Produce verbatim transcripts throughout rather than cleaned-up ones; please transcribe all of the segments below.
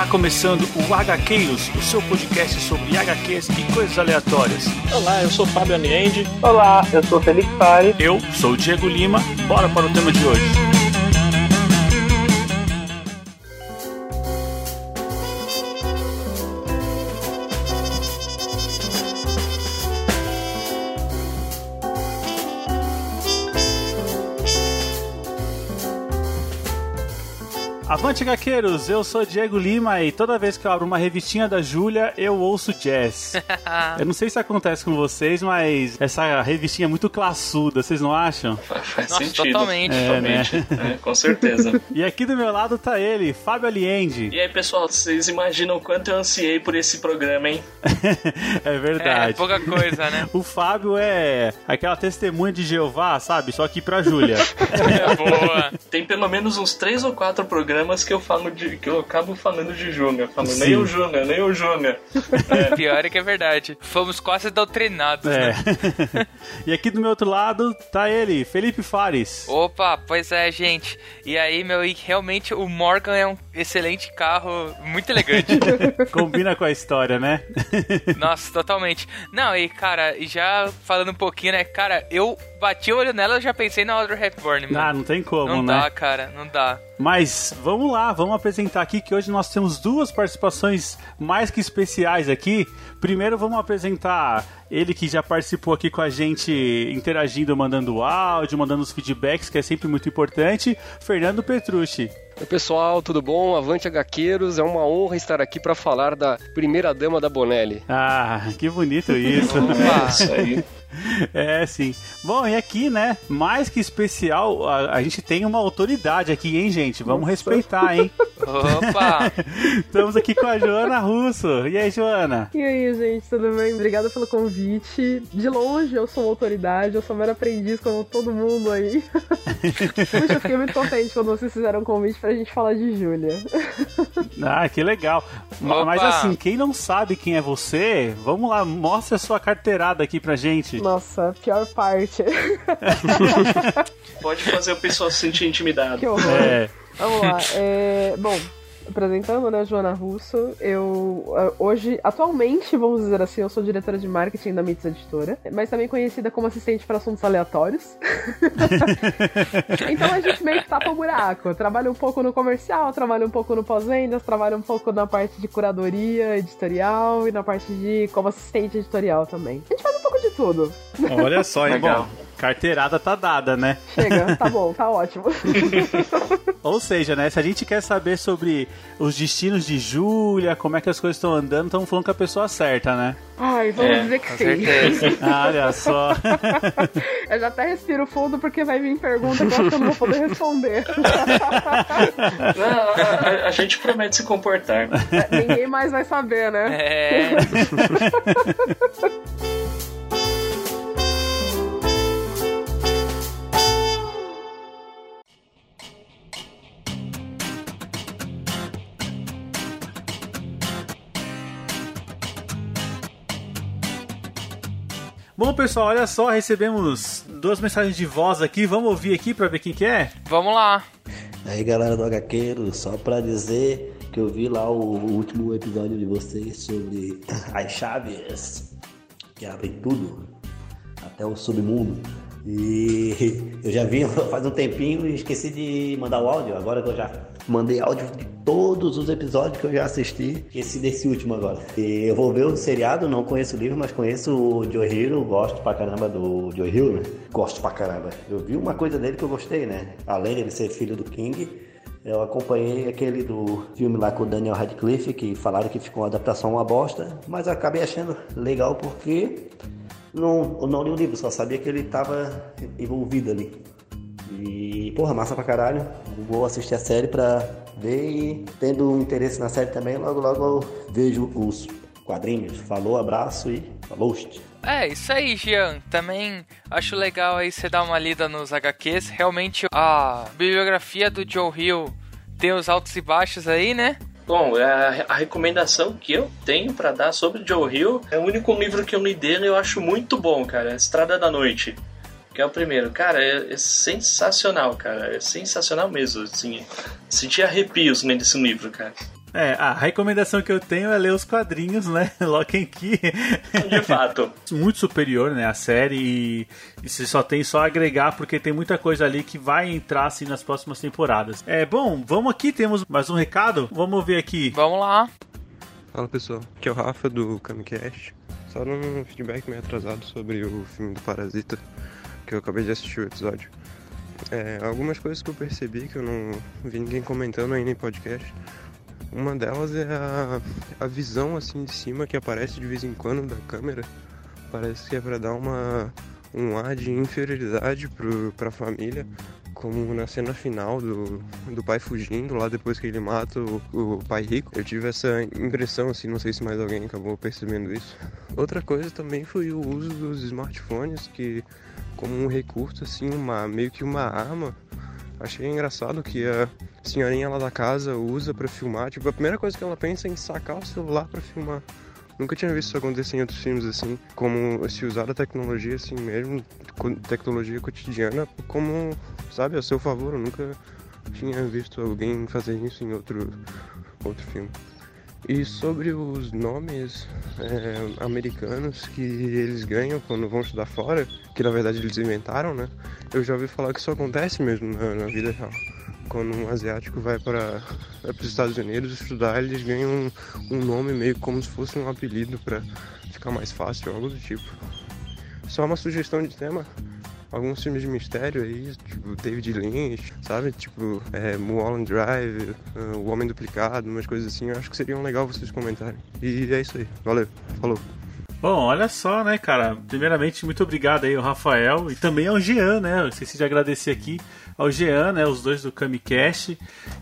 começando o HQueiros, o seu podcast sobre H Qs e coisas aleatórias. Olá, eu sou o Fábio Aniende. Olá, eu sou o Felipe Fares. Eu sou o Diego Lima. Bora para o tema de hoje. Avante, HQueiros! Eu sou Diego Lima e toda vez que eu abro uma revistinha da Júlia, eu ouço jazz. Eu não sei se acontece com vocês, mas essa revistinha é muito classuda, vocês não acham? Faz Nossa, sentido. Totalmente. É, totalmente. Né? É, com certeza. E aqui do meu lado tá ele, Fábio Aliende. E aí, pessoal, vocês imaginam o quanto eu ansiei por esse programa, hein? É verdade. É, pouca coisa, né? O Fábio é aquela testemunha de Jeová, sabe? Só que pra Júlia. É, boa. Tem pelo menos uns três ou quatro programas que eu falo de, que eu acabo falando de Júnior. Falo, Sim. nem o Júnior, nem o Júnior. É. Pior é que é verdade. Fomos quase doutrinados, É. né? E aqui do meu outro lado tá ele, Felipe Fares. Opa, pois é, gente. E aí, meu, e realmente o Morgan é um excelente carro, muito elegante. Combina com a história, né? Nossa, totalmente. Não, e cara, já falando um pouquinho, né, cara, eu bati o olho nela e já pensei na Audrey Hepburn, mano. Ah, não tem como, não né? Não dá, cara, não dá. Mas vamos lá, vamos apresentar aqui que hoje nós temos duas participações mais que especiais aqui. Primeiro vamos apresentar ele que já participou aqui com a gente, interagindo, mandando áudio, mandando os feedbacks, que é sempre muito importante, Fernando Petrucci. Oi pessoal, tudo bom? Avante HQueiros, é uma honra estar aqui para falar da primeira dama da Bonelli. Ah, que bonito isso. É isso aí. É, sim. Bom, e aqui, né, mais que especial, a, a gente tem uma autoridade aqui, hein, gente? Vamos Nossa. respeitar, hein? Opa! Estamos aqui com a Joana Russo. E aí, Joana? E aí, gente, tudo bem? Obrigada pelo convite. De longe, eu sou uma autoridade, eu sou mero aprendiz, como todo mundo aí. Puxa, eu fiquei muito contente quando vocês fizeram um convite pra gente falar de Júlia. Ah, que legal. Opa. Mas assim, quem não sabe quem é você, vamos lá, mostra a sua carteirada aqui pra gente. Nossa, pior parte. Pode fazer o pessoal se sentir intimidado. Que horror. É. Vamos lá. É, bom, apresentando, né, Joana Russo, eu hoje, atualmente, vamos dizer assim, eu sou diretora de marketing da Mits Editora, mas também conhecida como assistente para assuntos aleatórios. Então a gente meio que tapa o buraco. Trabalho um pouco no comercial, trabalho um pouco no pós-vendas, trabalho um pouco na parte de curadoria editorial e na parte de como assistente editorial também. A gente faz um pouco de tudo. Olha só, hein? Legal. Bom, carteirada tá dada, né? Chega, tá bom, tá ótimo. Ou seja, né, se a gente quer saber sobre os destinos de Júlia, como é que as coisas estão andando, estamos falando com a pessoa certa, né? Ai, vamos É, dizer que Com sim. certeza. Ah, olha só. Eu já até respiro fundo porque vai vir pergunta que eu acho que eu não vou poder responder. Não, a, a, a gente promete se comportar. É, ninguém mais vai saber, né? É. Bom, pessoal, olha só, recebemos duas mensagens de voz aqui. Vamos ouvir aqui pra ver quem que é? Vamos lá. Aí, galera do HQueiro, só pra dizer que eu vi lá o, o último episódio de vocês sobre as chaves que abrem tudo, até o submundo. E eu já vi faz um tempinho e esqueci de mandar o áudio. Agora que eu já mandei áudio de todos os episódios que eu já assisti, esqueci desse último agora. E eu vou ver o seriado, não conheço o livro, mas conheço o Joe Hill, gosto pra caramba do Joe Hill, né? Gosto pra caramba. Eu vi uma coisa dele que eu gostei, né? Além de ele ser filho do King, eu acompanhei aquele do filme lá com o Daniel Radcliffe, que falaram que ficou uma adaptação uma bosta, mas eu acabei achando legal porque não, eu não li o livro, só sabia que ele estava envolvido ali. E, porra, massa pra caralho. Vou assistir a série pra ver e, tendo interesse na série também, logo logo eu vejo os quadrinhos. Falou, abraço e falou. É, isso aí, Jean. Também acho legal aí você dar uma lida nos H Qs. Realmente a bibliografia do Joe Hill tem os altos e baixos aí, né? Bom, a, a recomendação que eu tenho pra dar sobre Joe Hill é o único livro que eu li dele e eu acho muito bom, cara. Estrada da Noite. Que é o primeiro. Cara, é, é sensacional, cara. É sensacional mesmo, assim. Senti arrepios lendo esse livro, cara. É, a recomendação que eu tenho é ler os quadrinhos, né? Lock and Key. De fato. Muito superior, né? A série e, e você só tem só a agregar porque tem muita coisa ali que vai entrar assim nas próximas temporadas. É, bom, vamos aqui, temos mais um recado. Vamos ver aqui. Vamos lá. Fala pessoal, aqui é o Rafa do Camicast. Só um feedback meio atrasado sobre o filme do Parasita, que eu acabei de assistir o episódio. É, algumas coisas que eu percebi que eu não vi ninguém comentando ainda em podcast. Uma delas é a, a visão assim de cima que aparece de vez em quando da câmera. Parece que é pra dar uma, um ar de inferioridade pro, pra família, como na cena final do, do pai fugindo, lá depois que ele mata o, o pai rico. Eu tive essa impressão, assim, não sei se mais alguém acabou percebendo isso. Outra coisa também foi o uso dos smartphones, que como um recurso, assim, uma, meio que uma arma. Achei engraçado que a senhorinha lá da casa usa pra filmar. Tipo, a primeira coisa que ela pensa é em sacar o celular pra filmar. Nunca tinha visto isso acontecer em outros filmes assim, como se usar a tecnologia assim mesmo, tecnologia cotidiana, como, sabe, a seu favor. Eu nunca tinha visto alguém fazer isso em outro, outro filme. E sobre os nomes é, americanos que eles ganham quando vão estudar fora, que na verdade eles inventaram, né? Eu já ouvi falar que isso acontece mesmo na, na vida real. Quando um asiático vai para os Estados Unidos estudar, eles ganham um, um nome meio como se fosse um apelido para ficar mais fácil, algo do tipo. Só uma sugestão de tema. Alguns filmes de mistério aí, tipo David Lynch, sabe? Tipo é, Mulholland Drive, uh, O Homem Duplicado, umas coisas assim. Eu acho que seriam legal vocês comentarem. E é isso aí. Valeu. Falou. Bom, olha só, né, cara? Primeiramente, muito obrigado aí ao Rafael e também ao Jean, né? Eu esqueci de agradecer aqui ao Jean, né? Os dois do Camicast.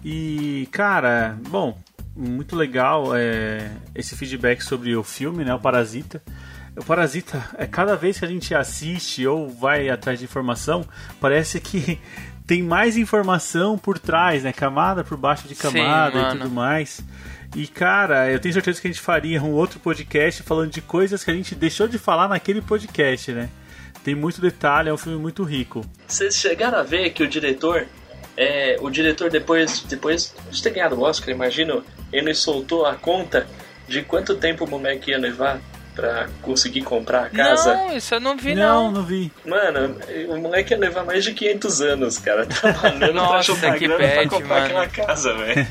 E, cara, bom, muito legal é, esse feedback sobre o filme, né? O Parasita. O Parasita, é cada vez que a gente assiste ou vai atrás de informação, parece que tem mais informação por trás, né? Camada por baixo de camada. Sim, e tudo mais. E, cara, eu tenho certeza que a gente faria um outro podcast falando de coisas que a gente deixou de falar naquele podcast, né? Tem muito detalhe, é um filme muito rico. Vocês chegaram a ver que o diretor, é, o diretor depois, depois de ter ganhado o Oscar, imagino, ele soltou a conta de quanto tempo o moleque ia levar pra conseguir comprar a casa? Não, isso eu não vi, não. Não, não vi. Mano, o moleque ia levar mais de quinhentos anos, cara, trabalhando Nossa, pra que grana bad, pra comprar mano. aquela casa, velho.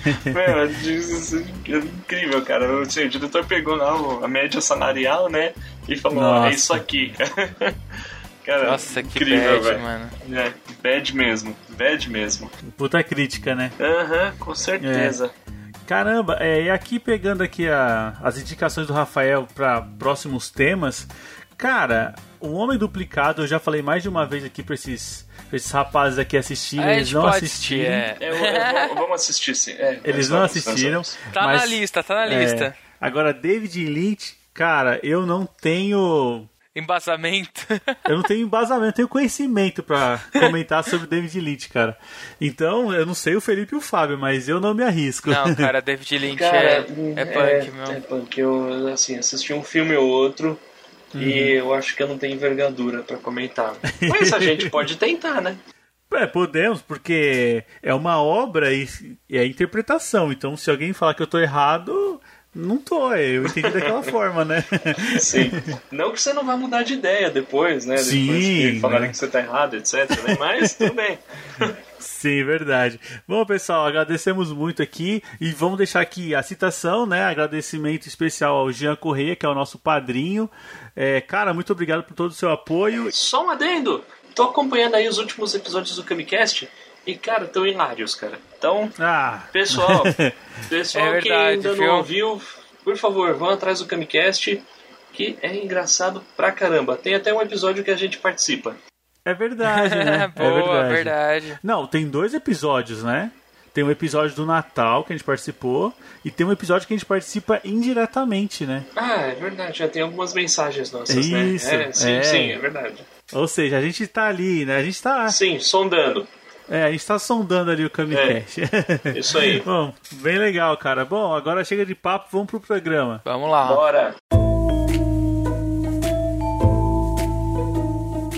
É incrível, cara. Assim, o diretor pegou lá a média salarial, né, e falou, Nossa. é isso aqui, cara. Cara, Nossa, que incrível, bad, véio. mano. É, bad mesmo, bad mesmo. Puta crítica, né? Aham, uhum, com certeza. É. Caramba, é, e aqui pegando aqui a, as indicações do Rafael para próximos temas, cara, O Homem Duplicado, eu já falei mais de uma vez aqui pra esses, pra esses rapazes aqui assistirem, A eles gente não pode assistiram. assistir, é. Eu, eu, eu, vamos assistir, sim. É, Eles nós não vamos, assistiram. nós vamos. Tá mas, na lista, tá na é, lista. Agora, David Lynch, cara, eu não tenho... Embasamento. Eu não tenho embasamento, eu tenho conhecimento pra comentar sobre David Lynch, cara. Então, eu não sei o Felipe e o Fábio, mas eu não me arrisco. Não, cara, David Lynch Cara, é, é punk, é, meu. É punk. Eu, assim, assisti um filme ou outro uhum. e eu acho que eu não tenho envergadura pra comentar. Mas a gente pode tentar, né? É, podemos, porque é uma obra e, e é interpretação. Então, se alguém falar que eu tô errado... Não tô, eu entendi daquela forma, né? Sim. Não que você não vá mudar de ideia depois, né? Sim, depois que falarem né? que você tá errado, etcétera. Né? Mas tudo bem. Sim, verdade. Bom, pessoal, agradecemos muito aqui e vamos deixar aqui a citação, né? Agradecimento especial ao Jean Correia, que é o nosso padrinho. É, cara, muito obrigado por todo o seu apoio. Só um adendo! Tô acompanhando aí os últimos episódios do Camicast. E, cara, tão hilários, cara. Então, ah. pessoal, pessoal é verdade, que ainda viu? não ouviu, por favor, vão atrás do Camicast, que é engraçado pra caramba. Tem até um episódio que a gente participa. É verdade, né? Boa, é verdade. verdade. Não, tem dois episódios, né? Tem um episódio do Natal que a gente participou e tem um episódio que a gente participa indiretamente, né? Ah, é verdade. Já tem algumas mensagens nossas, Isso, né? É, sim, é. sim, é verdade. Ou seja, a gente tá ali, né? A gente tá... Sim, sondando. É, a gente tá sondando ali o Camicast. É, isso aí. Bom, bem legal, cara. Bom, agora chega de papo, vamos pro programa. Vamos lá. Bora.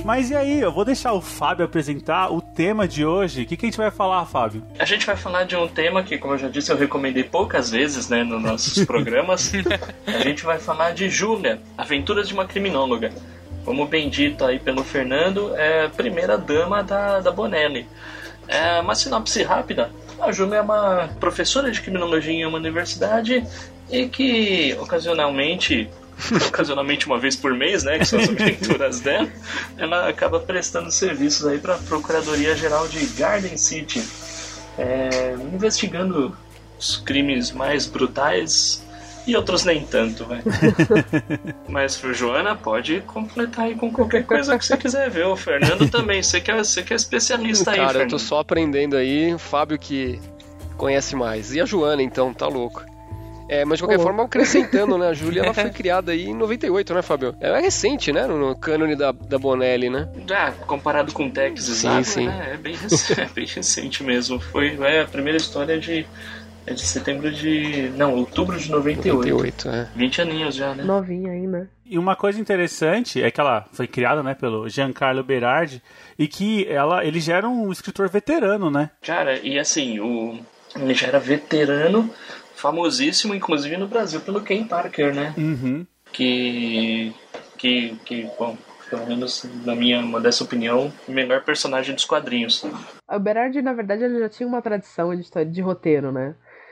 Mas e aí, eu vou deixar o Fábio apresentar o tema de hoje. O que, que a gente vai falar, Fábio? A gente vai falar de um tema que, como eu já disse, eu recomendei poucas vezes, né, nos nossos programas. A gente vai falar de Júlia, Aventuras de uma Criminóloga. Como bem dito aí pelo Fernando, é a primeira dama da, da Bonelli. É uma sinopse rápida. A Júlia é uma professora de criminologia em uma universidade e que, ocasionalmente... ocasionalmente uma vez por mês, né, que são as aventuras dela, ela acaba prestando serviços aí para a Procuradoria-Geral de Garden City, é, investigando os crimes mais brutais e outros nem tanto, velho. Mas, Joana, pode completar aí com qualquer coisa que você quiser ver. O Fernando também, você que é, você que é especialista aí, Cara, Fernando. eu tô só aprendendo aí, o Fábio que conhece mais. E a Joana, então, tá louco. É, mas de qualquer Olá. forma, acrescentando, né? A Júlia, ela foi criada aí em noventa e oito, né, Fábio? Ela é recente, né? No, no cânone da, da Bonelli, né? Ah, comparado com o Tex, Sim, exato, sim. né? É bem, rec- é bem recente mesmo. Foi é, a primeira história de, é de setembro de... Não, outubro de noventa e oito. noventa e oito, é. vinte aninhos já, né? Novinha ainda. E uma coisa interessante é que ela foi criada, né, pelo Giancarlo Berardi e que ela, ele já era um escritor veterano, né? Cara, e assim, o, ele já era veterano, famosíssimo, inclusive no Brasil, pelo Ken Parker, né? Uhum. Que, que, que, bom, pelo menos na minha modesta opinião, o melhor personagem dos quadrinhos. O Berardi, na verdade, ele já tinha uma tradição de, história- de roteiro, né?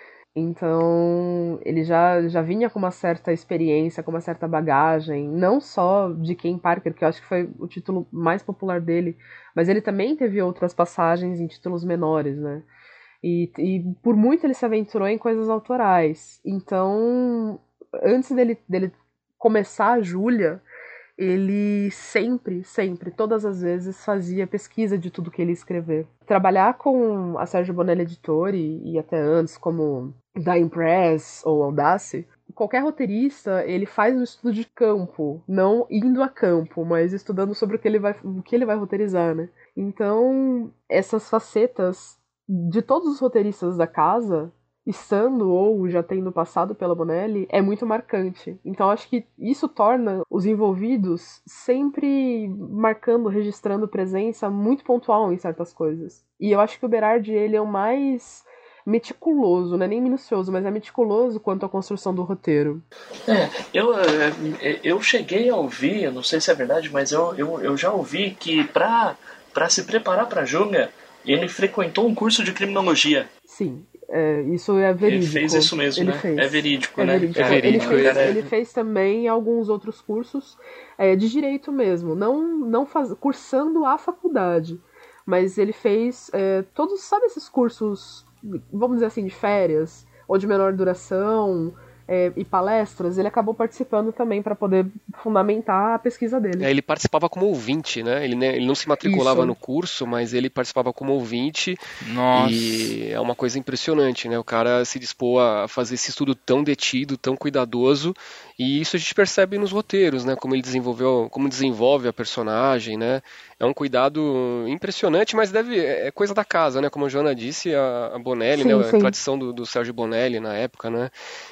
Então, ele já, já vinha com uma certa experiência, com uma certa bagagem, não só de Ken Parker, que eu acho que foi o título mais popular dele, mas ele também teve outras passagens em títulos menores, né? E, e por muito ele se aventurou em coisas autorais. Então, antes dele, dele começar a Júlia, ele sempre, sempre, todas as vezes fazia pesquisa de tudo que ele ia escrever. Trabalhar com a Sérgio Bonelli Editore e até antes como Dying Press ou Audace, qualquer roteirista, ele faz um estudo de campo, não indo a campo, mas estudando sobre o que ele vai, o que ele vai roteirizar, né? Então, essas facetas de todos os roteiristas da casa, estando ou já tendo passado pela Bonelli, é muito marcante. Então acho que isso torna os envolvidos sempre marcando, registrando presença muito pontual em certas coisas. E eu acho que o Berardi, ele é o mais meticuloso, não é nem minucioso, mas é meticuloso quanto à construção do roteiro. É, eu, eu cheguei a ouvir, eu não sei se é verdade, mas eu, eu, eu já ouvi que pra, pra se preparar pra Júlia, ele frequentou um curso de criminologia. Sim, é, isso é verídico. Ele fez isso mesmo, ele né? Fez. É verídico, é né? Verídico. É verídico. Ele, fez, Cara, ele fez também alguns outros cursos é, de direito mesmo, não, não faz, cursando a faculdade, mas ele fez é, todos, sabe esses cursos, vamos dizer assim, de férias, ou de menor duração, é, e palestras, ele acabou participando também para poder fundamentar a pesquisa dele. É, ele participava como ouvinte, né? Ele, né, ele não se matriculava Isso. no curso, mas ele participava como ouvinte. Nossa. E é uma coisa impressionante, né? O cara se dispôs a fazer esse estudo tão detido, tão cuidadoso, e isso a gente percebe nos roteiros, né? Como ele desenvolveu, como desenvolve a personagem, né? É um cuidado impressionante, mas deve é coisa da casa, né? Como a Joana disse, a, a Bonelli, Sim, né? sim. A tradição do, do Sérgio Bonelli na época, né?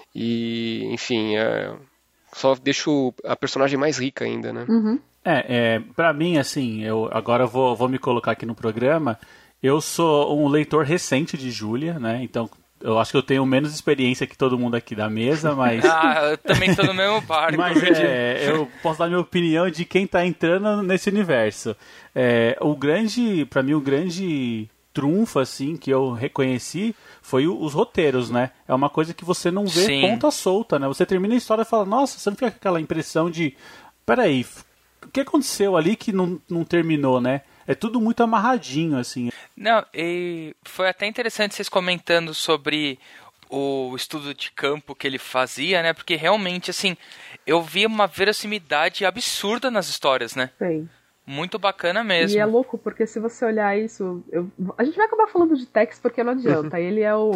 E, enfim, é, só deixo a personagem mais rica ainda, né? Uhum. É, é, pra mim, assim, eu agora eu vou, vou me colocar aqui no programa. Eu sou um leitor recente de Júlia, né? Então eu acho que eu tenho menos experiência que todo mundo aqui da mesa, mas. Ah, eu também tô no mesmo barco. Mas viu? é, eu posso dar minha opinião de quem tá entrando nesse universo. É, o grande, pra mim, o grande trunfo, assim, que eu reconheci foi o, os roteiros, né? É uma coisa que você não vê Sim. ponta solta, né? Você termina a história e fala, nossa, você não fica com aquela impressão de, peraí, o que aconteceu ali que não, não terminou, né? É tudo muito amarradinho, assim. Não, e foi até interessante vocês comentando sobre o estudo de campo que ele fazia, né? Porque realmente, assim, eu vi uma verossimilidade absurda nas histórias, né? Sim. Muito bacana mesmo. E é louco, porque se você olhar isso... eu- A gente vai acabar falando de Tex porque não adianta. Ele é o,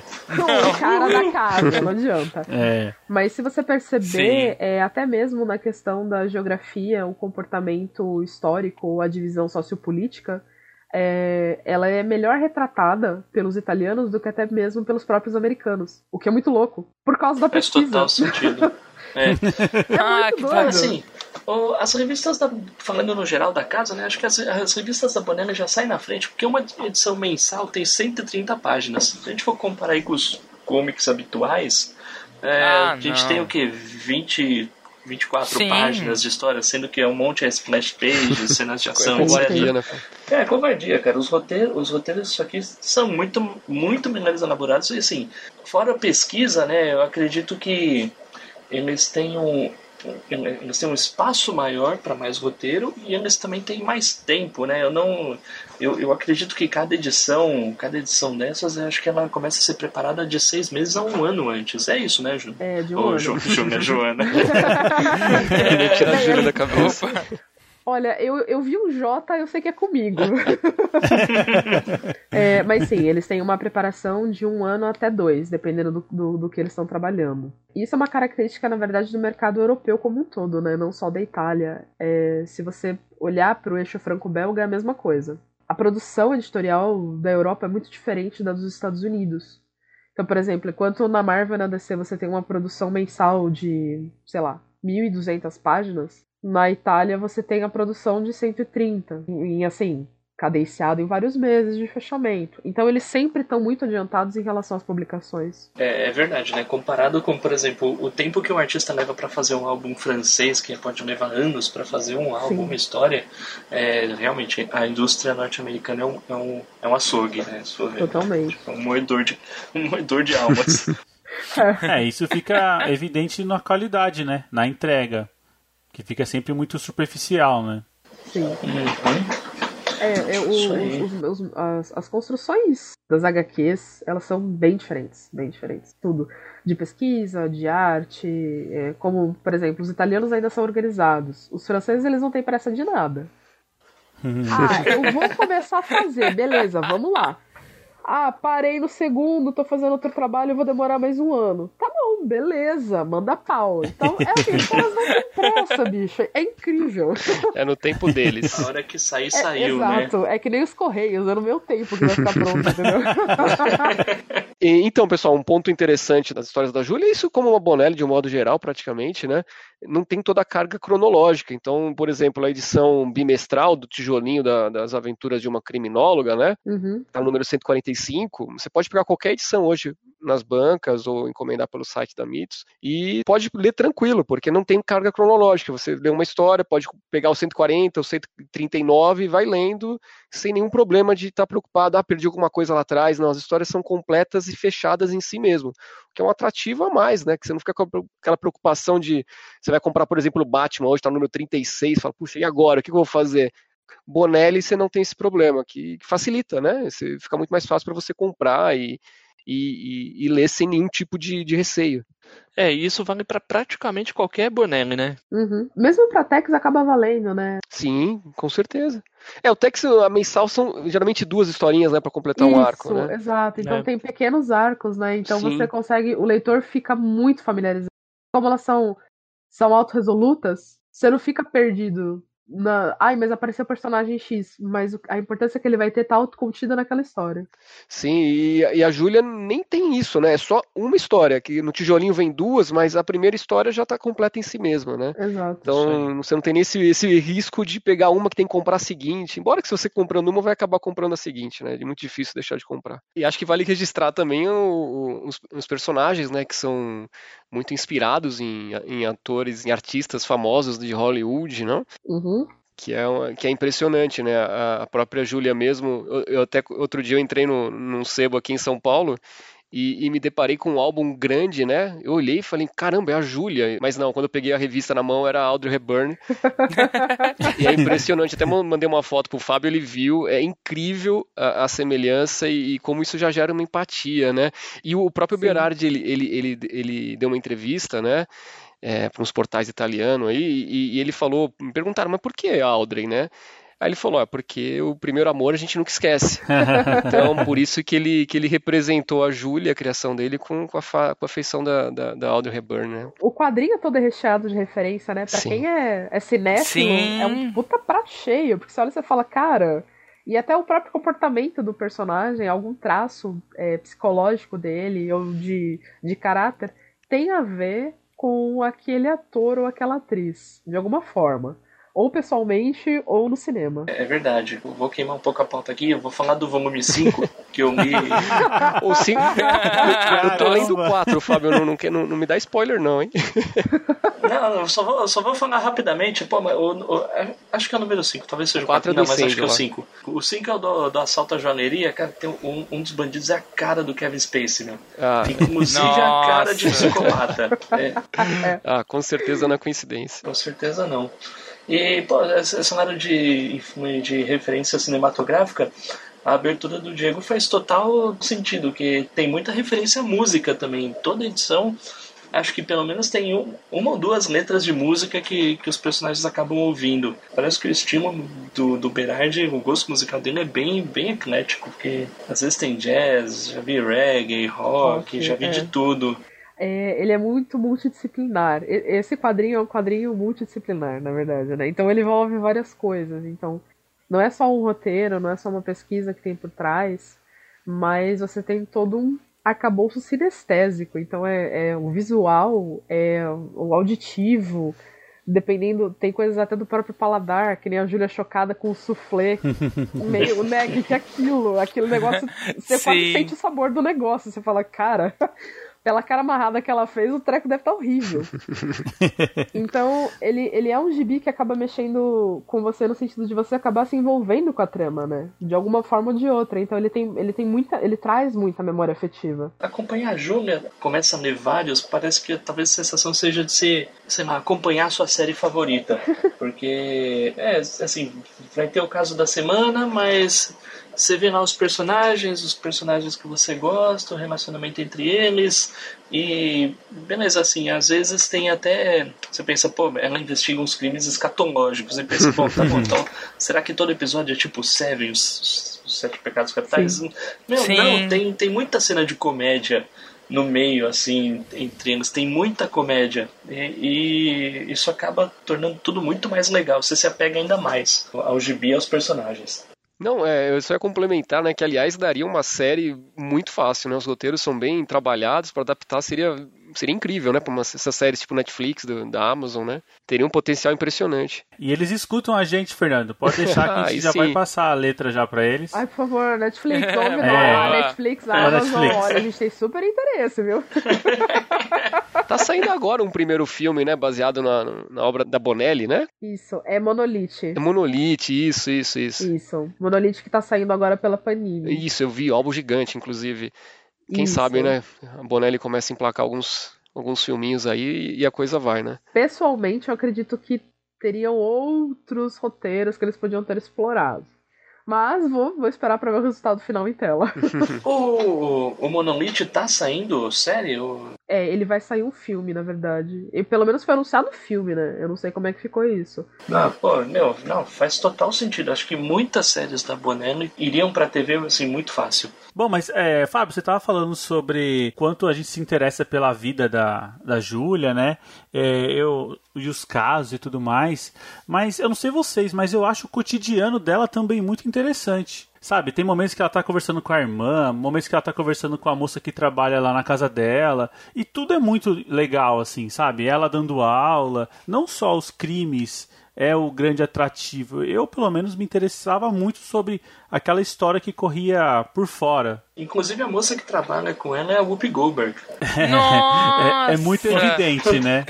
o cara da casa, não adianta. É. Mas se você perceber, Sim. é, até mesmo na questão da geografia, o comportamento histórico, a divisão sociopolítica, é, ela é melhor retratada pelos italianos do que até mesmo pelos próprios americanos. O que é muito louco, por causa da Faz pesquisa. total sentido. É. Ah, muito que doido. bacana. Assim, O, as revistas, da, falando no geral da casa, né, acho que as, as revistas da Bonelli já saem na frente, porque uma edição mensal tem cento e trinta páginas. Se a gente for comparar aí com os comics habituais, é, Ah, a gente não. tem o quê? vinte, vinte e quatro Sim. páginas de história, sendo que é um monte de splash pages, cenas de ação, Covardia, etcétera. né? É, covardia, cara. Os roteiros, os roteiros disso aqui são muito, muito melhores elaborados. E assim, fora a pesquisa, né, eu acredito que eles têm um, eles têm um espaço maior para mais roteiro e eles também têm mais tempo, né? Eu não, eu, eu acredito que cada edição, cada edição dessas, eu acho que ela começa a ser preparada de seis meses a um ano antes. É isso, né, Ju? É, de um Ô, ano. Ju, Júlia, Joana. Queria tirar a Júlia da cabeça. Olha, eu, eu vi um J, eu sei que é comigo. É, mas sim, eles têm uma preparação de um ano até dois, dependendo do, do, do que eles estão trabalhando. Isso é uma característica, na verdade, do mercado europeu como um todo, né? Não só da Itália. É, se você olhar para o eixo franco-belga, é a mesma coisa. A produção editorial da Europa é muito diferente da dos Estados Unidos. Então, por exemplo, enquanto na Marvel e na D C você tem uma produção mensal de, sei lá, mil e duzentas páginas, na Itália você tem a produção de cento e trinta, em assim, cadenciado em vários meses de fechamento. Então eles sempre estão muito adiantados em relação às publicações. É, é verdade, né? Comparado com, por exemplo, o tempo que um artista leva para fazer um álbum francês, que pode levar anos para fazer um álbum, Sim. uma história, é, realmente a indústria norte-americana é um, é um, é um açougue, né? Açougue, Totalmente. É um moedor de, um moedor de almas. É, isso fica evidente na qualidade, né? Na entrega. Que fica sempre muito superficial, né? Sim. Uhum. É, é, o- Isso aí. os- os- os- as, as construções das agá quês, elas são bem diferentes, bem diferentes. Tudo. De pesquisa, de arte, é, como, por exemplo, os italianos ainda são organizados. Os franceses, eles não têm pressa de nada. Ah, eu vou começar a fazer, beleza, vamos lá. Ah, parei no segundo, tô fazendo outro trabalho, eu vou demorar mais um ano. Tá bom, beleza, manda pau. Então, é assim, os caras não têm pressa, bicho. É incrível. É no tempo deles. A hora que sair, É, saiu, né? exato, é que nem os Correios, é no meu tempo que vai ficar pronto, entendeu? E, então, pessoal, um ponto interessante das histórias da Júlia é isso, como uma Bonelli, de um modo geral, praticamente, né? Não tem toda a carga cronológica. Então, por exemplo, a edição bimestral do tijolinho da- das aventuras de uma criminóloga, né? Uhum. Tá no número cento e quarenta e cinco. Você pode pegar qualquer edição hoje nas bancas ou encomendar pelo site da Mitos e pode ler tranquilo, porque não tem carga cronológica. Você lê uma história, pode pegar o cento e quarenta, o cento e trinta e nove e vai lendo sem nenhum problema de estar preocupado, ah, perdi alguma coisa lá atrás. Não, as histórias são completas e fechadas em si mesmo, que é um atrativo a mais, né? Que você não fica com aquela preocupação de você vai comprar, por exemplo, o Batman, hoje está no número trinta e seis, fala, puxa, e agora? O que eu vou fazer? Bonelli, você não tem esse problema, que, que facilita, né? Você, fica muito mais fácil para você comprar e, e, e, e ler sem nenhum tipo de, de receio. É, e isso vale pra praticamente qualquer Bonelli, né? Uhum. Mesmo pra Tex acaba valendo, né? Sim, com certeza. É, o Tex, a mensal são geralmente duas historinhas, né, para completar um arco, né? Exato. Então É. tem pequenos arcos, né? Então Sim. você consegue. O leitor fica muito familiarizado. Como elas são, são autorresolutas, você não fica perdido. Na... Ai, mas apareceu o personagem X, mas o- a importância que ele vai ter tá autocontida naquela história. Sim, e, e a Júlia nem tem isso, né? É só uma história, que no tijolinho vem duas, mas a primeira história já está completa em si mesma, né? Exato. Então você não tem nem esse, esse risco de pegar uma que tem que comprar a seguinte. Embora que se você comprando uma, vai acabar comprando a seguinte, né? É muito difícil deixar de comprar. E acho que vale registrar também o- o- os, os personagens, né? Que são muito inspirados em, em atores, em artistas famosos de Hollywood, não? Uhum. Que é, uma- que é impressionante, né? A, a própria Júlia mesmo. Eu, eu até outro dia eu entrei no, num sebo aqui em São Paulo e, e me deparei com um álbum grande, né? Eu olhei e falei, caramba, é a Júlia. Mas não, quando eu peguei a revista na mão era a Audrey Hepburn. E é impressionante. Até mandei uma foto pro Fábio, ele viu. É incrível a, a semelhança e, e como isso já gera uma empatia, né? E o próprio Sim. Berardi, ele, ele, ele, ele deu uma entrevista, né? É, para uns portais italianos aí, e, e ele falou, me perguntaram, mas por que a Audrey, né? Aí ele falou, é porque o primeiro amor a gente nunca esquece. Então, por isso que ele, que ele representou a Júlia, a criação dele, com, com, a, fa, com a feição da, da, da Audrey Hepburn, né? O quadrinho é todo recheado de referência, né? Pra Sim. quem é, é cinéfilo, Sim. é um puta prato cheio. Porque você olha e você fala, cara... E até o próprio comportamento do personagem, algum traço é, psicológico dele ou de, de caráter, tem a ver com aquele ator ou aquela atriz, de alguma forma. Ou pessoalmente, ou no cinema. É verdade. Eu vou queimar um pouco a pauta aqui. Eu vou falar do volume cinco, que eu me... O cinco... Eu tô lendo o quatro, Fábio. Não, não, não, não me dá spoiler, não, hein? Não, eu só vou, eu só vou falar rapidamente. Pô, mas o, o, acho que é o número cinco. Talvez seja o quatro. Não, mas acho que é o cinco. O cinco é o do, do assalto à joalheria. Cara, tem um, um dos bandidos é a cara do Kevin Spacey, meu. Ah. Inclusive a cara de psicopata. É. Ah, com certeza não é coincidência. Com certeza não. E, pô, esse cenário de, de referência cinematográfica, a abertura do Diego faz total sentido, que tem muita referência à música também. Toda edição, acho que pelo menos tem um, uma ou duas letras de música que, que os personagens acabam ouvindo. Parece que o estilo do, do Berardi, o gosto musical dele é bem, bem eclético, porque às vezes tem jazz, já vi reggae, rock, okay, já vi é. de tudo. É, ele é muito multidisciplinar. Esse quadrinho é um quadrinho multidisciplinar, na verdade, né? Então ele envolve várias coisas. Então, não é só um roteiro, não é só uma pesquisa que tem por trás, mas você tem todo um arcabouço sinestésico. Então é, é o visual, é o auditivo, dependendo, tem coisas até do próprio paladar, que nem a Júlia chocada com o soufflé, meio, né, que, que é aquilo, aquele negócio, você Sim. quase sente o sabor do negócio, você fala, cara... Pela cara amarrada que ela fez, o treco deve estar horrível. Então, ele, ele é um gibi que acaba mexendo com você no sentido de você acabar se envolvendo com a trama, né? De alguma forma ou de outra. Então, ele tem, ele tem muita, ele traz muita memória afetiva. Acompanhar a Júlia, começa a ler vários, parece que talvez a sensação seja de se, sei lá, acompanhar a sua série favorita. Porque, é, assim, vai ter o caso da semana, mas... Você vê lá os personagens, os personagens que você gosta, o relacionamento entre eles, e beleza, assim, às vezes tem até, você pensa, pô, ela investiga uns crimes escatológicos, e pensa, pô, tá bom, então, será que todo episódio é tipo Seven, os, os Sete Pecados Capitais? Sim. Meu, Sim. não, tem, tem muita cena de comédia no meio, assim, entre eles, tem muita comédia, e, e isso acaba tornando tudo muito mais legal, você se apega ainda mais ao gibi e aos personagens. Não, é, eu só ia complementar, né, que aliás daria uma série muito fácil, né, os roteiros são bem trabalhados, para adaptar seria, seria incrível, né, para essas séries tipo Netflix, do, da Amazon, né, teria um potencial impressionante. E eles escutam a gente, Fernando, pode deixar que a gente já sim. vai passar a letra já para eles. Ai, por favor, Netflix, ouve nós, é, Netflix, Amazon, Netflix. Olha, a gente tem super interesse, viu? Tá saindo agora um primeiro filme, né, baseado na, na obra da Bonelli, né? Isso, é Monolith. É Monolith, isso, isso, isso. Isso, Monolith que tá saindo agora pela Panini. Isso, eu vi, álbum gigante, inclusive. Quem isso. sabe, né, a Bonelli começa a emplacar alguns, alguns filminhos aí e a coisa vai, né? Pessoalmente, eu acredito que teriam outros roteiros que eles podiam ter explorado. Mas vou, vou esperar pra ver o resultado final em tela. o, o Monolith tá saindo sério? É, ele vai sair um filme, na verdade. E pelo menos foi anunciado o filme, né? Eu não sei como é que ficou isso. Não, pô, meu, não, faz total sentido. Acho que muitas séries da Bonelli iriam pra T V, assim, muito fácil. Bom, mas, é, Fábio, você tava falando sobre quanto a gente se interessa pela vida da, da Júlia, né? É, eu, e os casos e tudo mais. Mas, eu não sei vocês, mas eu acho o cotidiano dela também muito interessante. Sabe, tem momentos que ela tá conversando com a irmã, momentos que ela tá conversando com a moça que trabalha lá na casa dela, e tudo é muito legal, assim, sabe? Ela dando aula, não só os crimes é o grande atrativo. Eu, pelo menos, me interessava muito sobre aquela história que corria por fora. Inclusive, a moça que trabalha com ela é a Whoopi Goldberg. é, é muito evidente, né?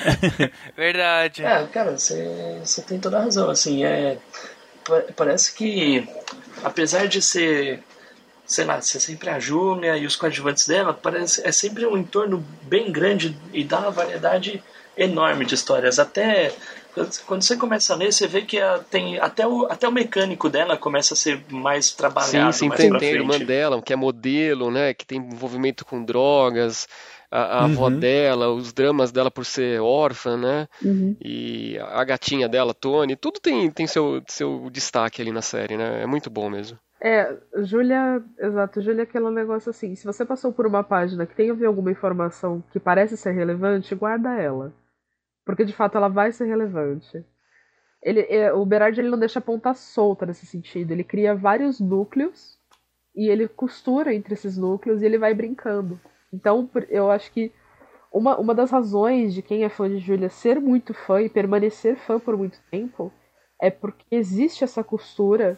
Verdade. É, cara, você tem toda a razão, assim, é... Parece que, apesar de ser, sei lá, ser sempre a Júlia e os coadjuvantes dela, parece, é sempre um entorno bem grande e dá uma variedade enorme de histórias. Até quando você começa a ler, você vê que a, tem, até, o, até o mecânico dela começa a ser mais trabalhado. Sim, sim, mais tem, pra tem a irmã dela, que é modelo, né, que tem envolvimento com drogas. A, a uhum. avó dela, os dramas dela por ser órfã, né? Uhum. E a gatinha dela, Tony, tudo tem, tem seu, seu destaque ali na série, né? É muito bom mesmo. É, Júlia, exato, Júlia é aquele negócio assim, se você passou por uma página que tem a ver alguma informação que parece ser relevante, guarda ela. Porque de fato ela vai ser relevante. Ele, é, o Berardi ele não deixa a ponta solta nesse sentido, ele cria vários núcleos e ele costura entre esses núcleos e ele vai brincando. Então, eu acho que uma, uma das razões de quem é fã de Julia ser muito fã e permanecer fã por muito tempo é porque existe essa costura,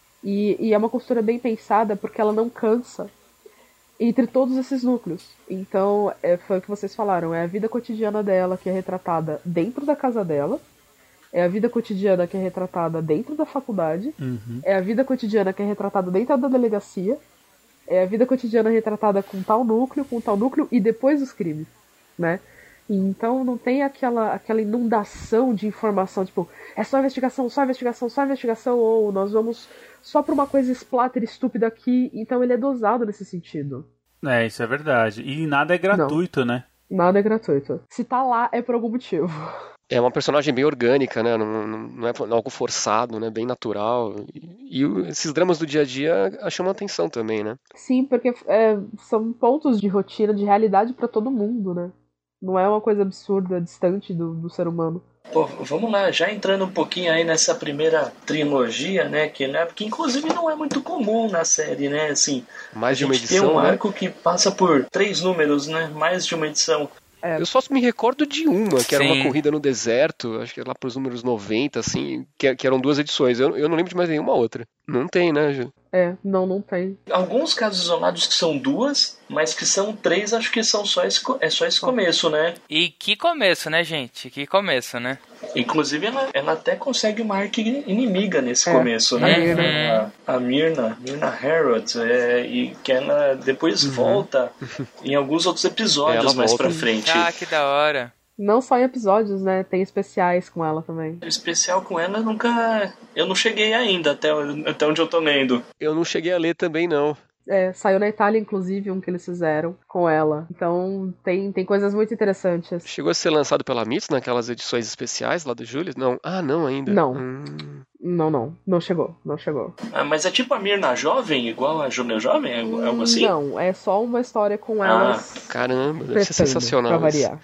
e, e é uma costura bem pensada porque ela não cansa entre todos esses núcleos. Então, é, foi o que vocês falaram, é a vida cotidiana dela que é retratada dentro da casa dela, é a vida cotidiana que é retratada dentro da faculdade, Uhum. é a vida cotidiana que é retratada dentro da delegacia, é a vida cotidiana retratada com tal núcleo, com tal núcleo e depois dos crimes, né? Então não tem aquela, aquela inundação de informação, tipo, é só investigação, só investigação, só investigação, ou nós vamos só pra uma coisa splatter estúpida aqui. Então ele é dosado nesse sentido. É, isso é verdade. E nada é gratuito, não. né? Nada é gratuito. Se tá lá, é por algum motivo. É uma personagem bem orgânica, né? Não, não, não é algo forçado, né? Bem natural. E, e esses dramas do dia a dia chamam atenção também, né? Sim, porque é, são pontos de rotina, de realidade pra todo mundo, né? Não é uma coisa absurda, distante do, do ser humano. Pô, vamos lá, já entrando um pouquinho aí nessa primeira trilogia, né? Que, né, que inclusive não é muito comum na série, né? Assim, mais de uma edição, tem um né? arco que passa por três números, né? Mais de uma edição. É. Eu só me recordo de uma, que era Sim. uma corrida no deserto, acho que era lá pros números noventa, assim, que, que eram duas edições. Eu, eu não lembro de mais nenhuma outra. Não tem, né, Ju? É, não, não tem. Alguns casos isolados que são duas, mas que são três, acho que são só esse, é só esse começo, né? E que começo, né, gente? Que começo, né? Inclusive, ela, ela até consegue uma arca inimiga nesse É, começo, a né? Mirna. A, a Mirna, Mirna Harrod, é, e que ela depois volta em alguns outros episódios Ela mais volta. pra frente. Ah, que da hora. Não só em episódios, né? Tem especiais com ela também. O especial com ela eu nunca. Eu não cheguei ainda até, até onde eu tô lendo. Eu não cheguei a ler também, não. É, saiu na Itália, inclusive, um que eles fizeram com ela. Então, tem, tem coisas muito interessantes. Chegou a ser lançado pela Mits naquelas edições especiais lá do Júlio? Não. Ah, não ainda. Não. Hum. Não, não. Não chegou. Não chegou. Ah, mas é tipo a Mirna jovem, igual a Júlia jovem? É algo assim? Não, é só uma história com Ah, elas. Caramba, deve ser tretando, sensacional. Pra isso. variar.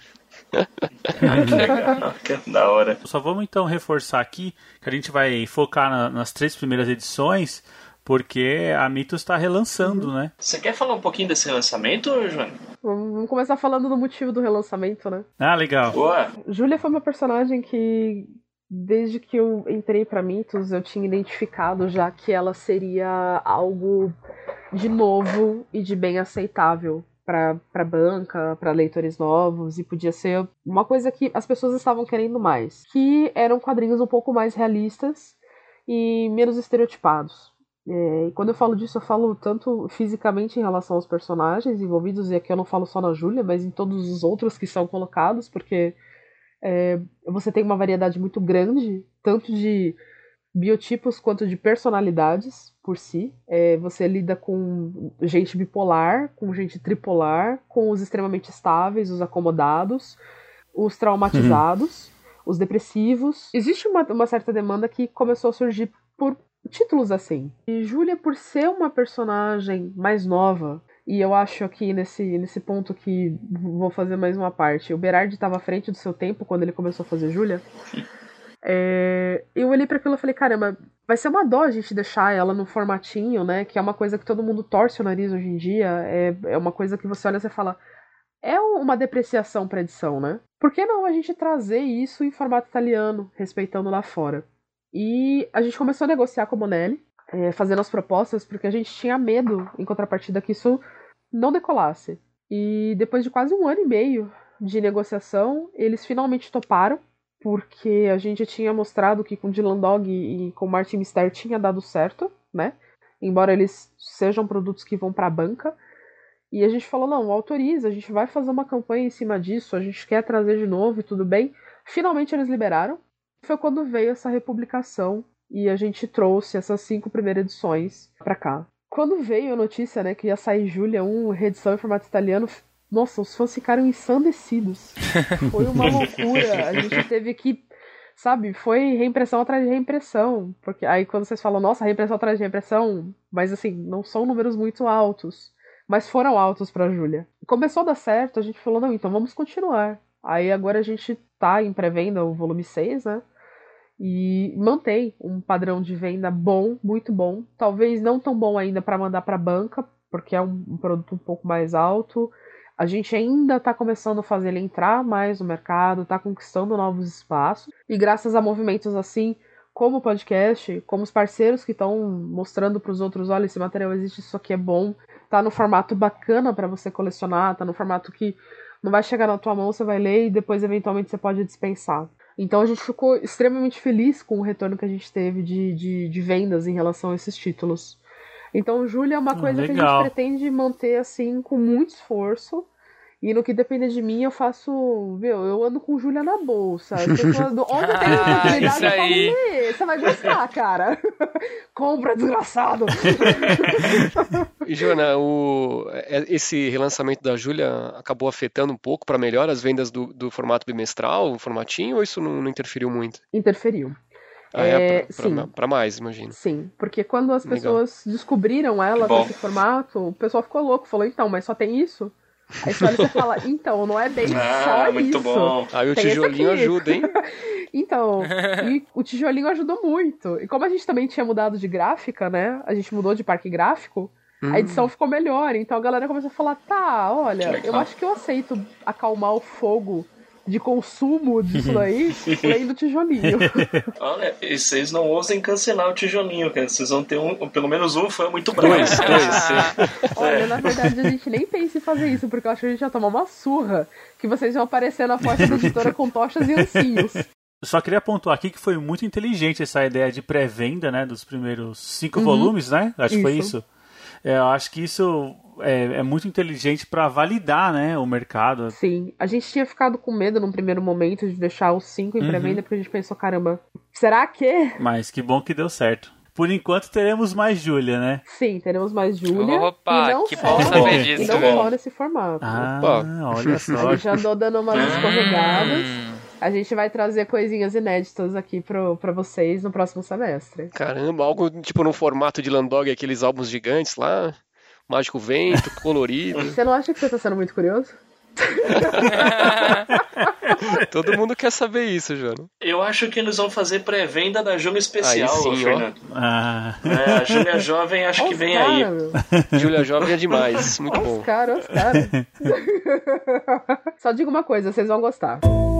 Que da hora. Só vamos então reforçar aqui que a gente vai focar na, nas três primeiras edições, porque a Mitos está relançando, Uhum. né? Você quer falar um pouquinho desse lançamento, João? Vamos começar falando do motivo do relançamento, né? Ah, legal. Boa. Júlia foi uma personagem que, desde que eu entrei pra Mitos, eu tinha identificado já que ela seria algo de novo e de bem aceitável pra, pra banca, pra leitores novos, e podia ser uma coisa que as pessoas estavam querendo mais. Que eram quadrinhos um pouco mais realistas e menos estereotipados. É, e quando eu falo disso, eu falo tanto fisicamente em relação aos personagens envolvidos, e aqui eu não falo só na Júlia, mas em todos os outros que são colocados, porque é, você tem uma variedade muito grande, tanto de biotipos quanto de personalidades por si. É, você lida com gente bipolar, com gente tripolar, com os extremamente estáveis, os acomodados, os traumatizados, uhum. os depressivos. Existe uma, uma certa demanda que começou a surgir por títulos assim. E Júlia, por ser uma personagem mais nova, e eu acho aqui nesse, nesse ponto que vou fazer mais uma parte, o Berardi estava à frente do seu tempo quando ele começou a fazer Júlia. É, eu olhei para aquilo e falei, caramba, vai ser uma dó a gente deixar ela no formatinho, né? Que é uma coisa que todo mundo torce o nariz hoje em dia. É, é uma coisa que você olha e você fala, é uma depreciação pra edição, né? Por que não a gente trazer isso em formato italiano, respeitando lá fora? E a gente começou a negociar com a Bonelli, é, fazendo as propostas, porque a gente tinha medo, em contrapartida, que isso não decolasse. E depois de quase um ano e meio de negociação, eles finalmente toparam, porque a gente tinha mostrado que com Dylan Dog e com Martin Mister tinha dado certo, né? Embora eles sejam produtos que vão pra banca. E a gente falou, não, autoriza, a gente vai fazer uma campanha em cima disso, a gente quer trazer de novo e tudo bem. Finalmente eles liberaram. Foi quando veio essa republicação e a gente trouxe essas cinco primeiras edições pra cá. Quando veio a notícia, né, que ia sair Júlia, uma reedição em formato italiano, nossa, os fãs ficaram ensandecidos. Foi uma loucura. A gente teve que, sabe, foi reimpressão atrás de reimpressão. Porque aí quando vocês falam, nossa, reimpressão atrás de reimpressão, mas assim, não são números muito altos. Mas foram altos pra Júlia. Começou a dar certo, a gente falou, não, então vamos continuar. Aí agora a gente tá em pré-venda o volume seis, né? E mantém um padrão de venda bom, muito bom. Talvez não tão bom ainda para mandar para banca, porque é um, um produto um pouco mais alto. A gente ainda está começando a fazer ele entrar mais no mercado, está conquistando novos espaços. E graças a movimentos assim, como o podcast, como os parceiros que estão mostrando para os outros, olha, esse material existe, isso aqui é bom. Tá no formato bacana para você colecionar, tá no formato que não vai chegar na tua mão, você vai ler e depois eventualmente você pode dispensar. Então a gente ficou extremamente feliz com o retorno que a gente teve de, de, de vendas em relação a esses títulos. Então, Júlia é uma coisa Legal. que a gente pretende manter assim com muito esforço. E no que depender de mim, eu faço. Meu, eu ando com Júlia na bolsa. As pessoas do... Onde tem oportunidade, isso eu falo, aí. Lê, você vai gostar, cara. Compra, desgraçado. E, Joana, o, esse relançamento da Júlia acabou afetando um pouco para melhor as vendas do, do formato bimestral, o formatinho, ou isso não, não interferiu muito? Interferiu. Ah, é, É, pra, sim. pra, pra mais, imagino. Sim, porque quando as Legal. pessoas descobriram ela Que com bom. esse formato, o pessoal ficou louco, falou, então, mas só tem isso? Aí você olha e você fala, então, não é bem Ah, só muito isso. bom. Aí o Tem esse tijolinho aqui. ajuda, hein? Então, e o tijolinho ajudou muito. E como a gente também tinha mudado de gráfica, né? A gente mudou de parque gráfico, Hum. a edição ficou melhor. Então a galera começou a falar, tá, olha, Legal. eu acho que eu aceito acalmar o fogo de consumo disso daí lendo tijolinho. Olha, e vocês não ousem cancelar o tijolinho, cara. Vocês vão ter um, pelo menos um fã muito bravo. Dois, dois. Olha, na verdade a gente nem pensa em fazer isso, porque eu acho que a gente já tomou uma surra que vocês vão aparecer na porta da editora com tochas e ancinhos. Só queria pontuar aqui que foi muito inteligente essa ideia de pré-venda, né, dos primeiros cinco Uhum. volumes, né? Acho que foi Isso. isso. É, eu acho que isso é, é muito inteligente para validar, né, o mercado. Sim, a gente tinha ficado com medo num primeiro momento de deixar os cinco em Uhum. pré-venda, porque a gente pensou, caramba, será que? Mas que bom que deu certo. Por enquanto teremos mais Júlia, né? Sim, teremos mais Júlia. Opa, e não que só, bom saber E disso, não velho. só nesse formato. Ah, Opa. olha A só. gente já andou dando umas escorregadas. Hum. A gente vai trazer coisinhas inéditas aqui pro, pra vocês no próximo semestre. Caramba, algo tipo no formato de Landog, aqueles álbuns gigantes lá. Mágico Vento, colorido. Você não acha que você tá sendo muito curioso? Todo mundo quer saber isso, Joana. Eu acho que eles vão fazer pré-venda da Júlia Especial, Aí sim, ó. Fernando. Ah. É, a Júlia Jovem acho que Os vem cara, aí. meu. Júlia Jovem é demais, muito Os bom. caras, os caras. Só digo uma coisa, vocês vão gostar.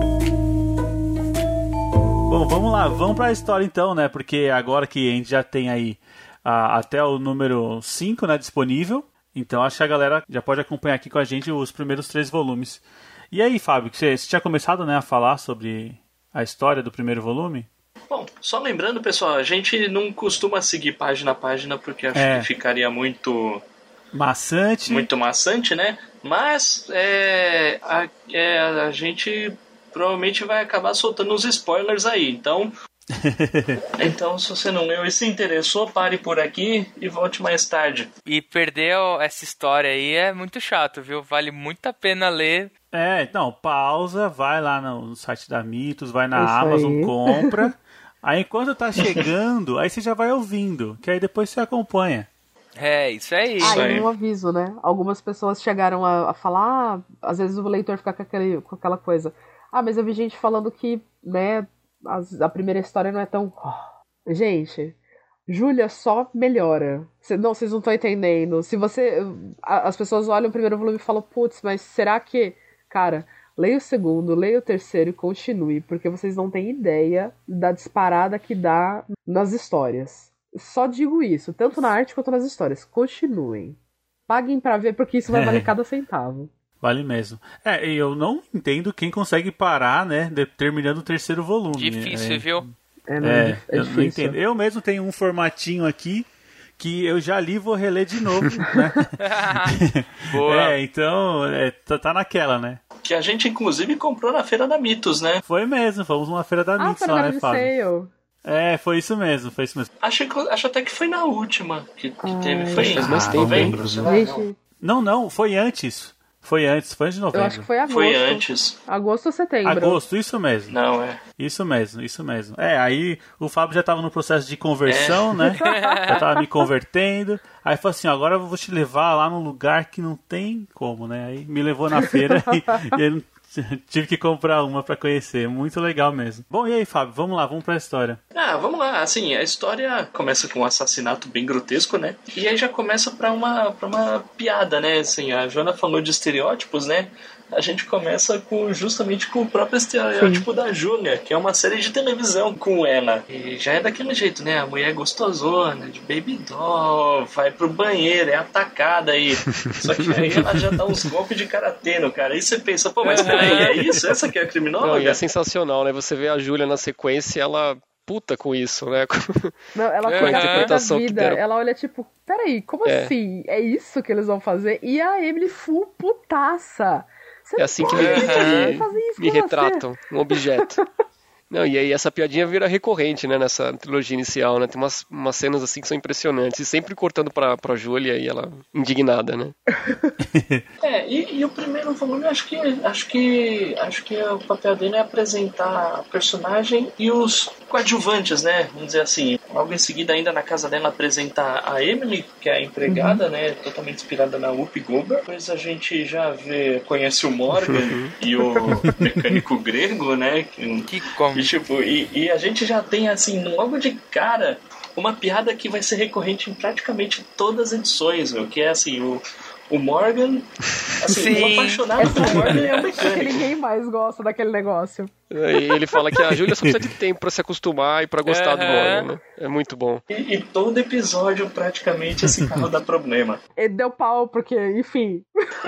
Bom, vamos lá, vamos pra história então, né? Porque agora que a gente já tem aí ah, até o número cinco, né, disponível, então acho que a galera já pode acompanhar aqui com a gente os primeiros três volumes. E aí, Fábio, você, você tinha começado, né, a falar sobre a história do primeiro volume? Bom, só lembrando, pessoal, a gente não costuma seguir página a página porque acho É. que ficaria muito, Maçante. muito maçante, né? Mas é, a, é, a gente provavelmente vai acabar soltando uns spoilers aí. Então, então se você não leu e se interessou, pare por aqui e volte mais tarde. E perder essa história aí é muito chato, viu? Vale muito a pena ler. É, não, pausa, vai lá no site da Mitos, vai na Isso Amazon, aí. compra. Aí enquanto tá chegando, aí você já vai ouvindo, que aí depois você acompanha. É, isso aí. Isso Ah, aí. e um aviso, né? Algumas pessoas chegaram a, a falar, ah, às vezes o leitor fica com, aquele, com aquela coisa. Ah, mas eu vi gente falando que, né, as- a primeira história não é tão... Gente, Júlia só melhora. Cê- não, vocês não estão entendendo. Se você... a- as pessoas olham o primeiro volume e falam, putz, mas será que... Cara, leia o segundo, leia o terceiro e continue, porque vocês não têm ideia da disparada que dá nas histórias. Só digo isso, tanto na arte quanto nas histórias. Continuem. Paguem pra ver, porque isso vai valer cada centavo. Vale mesmo. É, e eu não entendo quem consegue parar, né, de- terminando o terceiro volume. Difícil, é, viu? É, não, É, é eu não difícil. entendo. Eu mesmo tenho um formatinho aqui que eu já li e vou reler de novo, né? Boa. É, então, é, tá, tá naquela, né? Que a gente, inclusive, comprou na Feira da Mitos, né? Foi mesmo, fomos numa feira da Ah, Mitos foi na lá, hora né, de Fábio? sale. É, foi isso mesmo, foi isso mesmo. Acho, que- acho até que foi na última que, que Ai. teve. Foi em Faz mais tempo, novembro. Gente, Não, não, foi antes. Foi antes, foi antes de eu novembro. acho que foi agosto. Foi antes. Agosto ou setembro. Agosto, isso mesmo. Não, é. Isso mesmo, isso mesmo. É, aí o Fábio já tava no processo de conversão, né? Já tava me convertendo. Aí falou assim, agora eu vou te levar lá num lugar que não tem como, né? Aí me levou na feira e, e ele Tive que comprar uma pra conhecer, muito legal mesmo. Bom, e aí, Fábio, vamos lá, vamos pra história. Ah, vamos lá, assim, a história começa com um assassinato bem grotesco, né? E aí já começa pra uma, pra uma piada, né? Assim, a Joana falou de estereótipos, né? A gente começa com, justamente com o próprio estereótipo Sim. da Júlia, que é uma série de televisão com ela. E já é daquele jeito, né? A mulher gostosona, de baby doll, vai pro banheiro, é atacada aí. Só que aí ela já dá uns golpes de karatê no cara. Aí você pensa, pô, mas peraí, é isso? Essa que é a criminóloga? Não, e é sensacional, né? Você vê a Júlia na sequência, ela... puta com isso, né? Não, ela com a interpretação da vida, ela olha tipo, peraí, como é. assim? É isso que eles vão fazer? E a Emily full putaça. Você é assim que me, me, me retratam, um objeto. Não, e aí essa piadinha vira recorrente, né, nessa trilogia inicial, né? Tem umas, umas cenas assim que são impressionantes. E sempre cortando pra, pra Júlia e ela indignada, né? É, e, e o primeiro volume, acho que, acho que acho que o papel dele é apresentar a personagem e os coadjuvantes, né? Vamos dizer assim. Logo em seguida, ainda na casa dela, apresentar a Emily, que é a empregada, uhum. né? Totalmente inspirada na Whoopi Goldberg. Depois a gente já vê, conhece o Morgan uhum. e o mecânico grego, né? Que, que como? E, tipo, e, e a gente já tem, assim, logo de cara, uma piada que vai ser recorrente em praticamente todas as edições, meu, que é, assim, o, o Morgan, assim, Sim. o apaixonado pelo Morgan é o mecânico. Que ninguém mais gosta daquele negócio. E ele fala que a Júlia só precisa de tempo pra se acostumar e pra gostar uhum. do Morgan, né? É muito bom. E, e todo episódio, praticamente, esse carro dá problema. Ele deu pau, porque, enfim...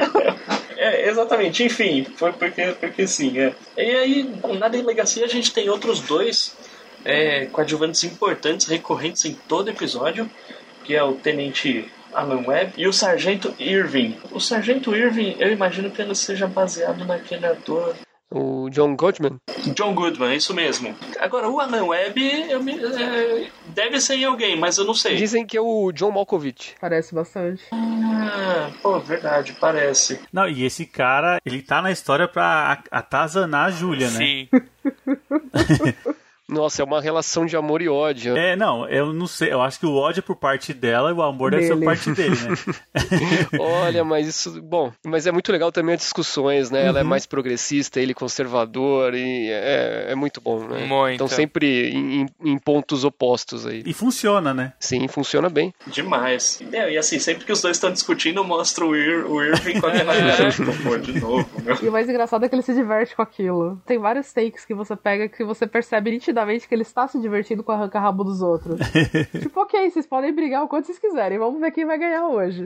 É, exatamente, enfim, foi porque, porque sim, é. E aí, na delegacia a gente tem outros dois é, coadjuvantes importantes, recorrentes em todo episódio, que é o Tenente Alan Webb e o Sargento Irving. O Sargento Irving, eu imagino que ele seja baseado naquele ator... O John Goodman? John Goodman, isso mesmo. Agora, o Alan Webb eu me, é, deve ser em alguém, mas eu não sei. Dizem que é o John Malkovich. Parece bastante. Ah, pô, verdade, parece. Não, e esse cara, ele tá na história pra atazanar a Júlia, né? Sim. Nossa, é uma relação de amor e ódio. É, não, eu não sei, eu acho que o ódio é por parte dela e o amor dele. Deve ser por parte dele, né? Olha, mas isso, bom, mas é muito legal também as discussões, né? Uhum. Ela é mais progressista, ele conservador, e é, é muito bom, né? Muito. Então sempre em, em pontos opostos aí. E funciona, né? Sim, funciona bem. Demais. É, e assim, sempre que os dois estão discutindo, mostra o, Ir, o Irving com aquela cara de pô, de novo, meu. E o mais engraçado é que ele se diverte com aquilo. Tem vários takes que você pega que você percebe nitidamente que ele está se divertindo com o arranca-rabo dos outros. Tipo, ok, vocês podem brigar o quanto vocês quiserem, vamos ver quem vai ganhar hoje.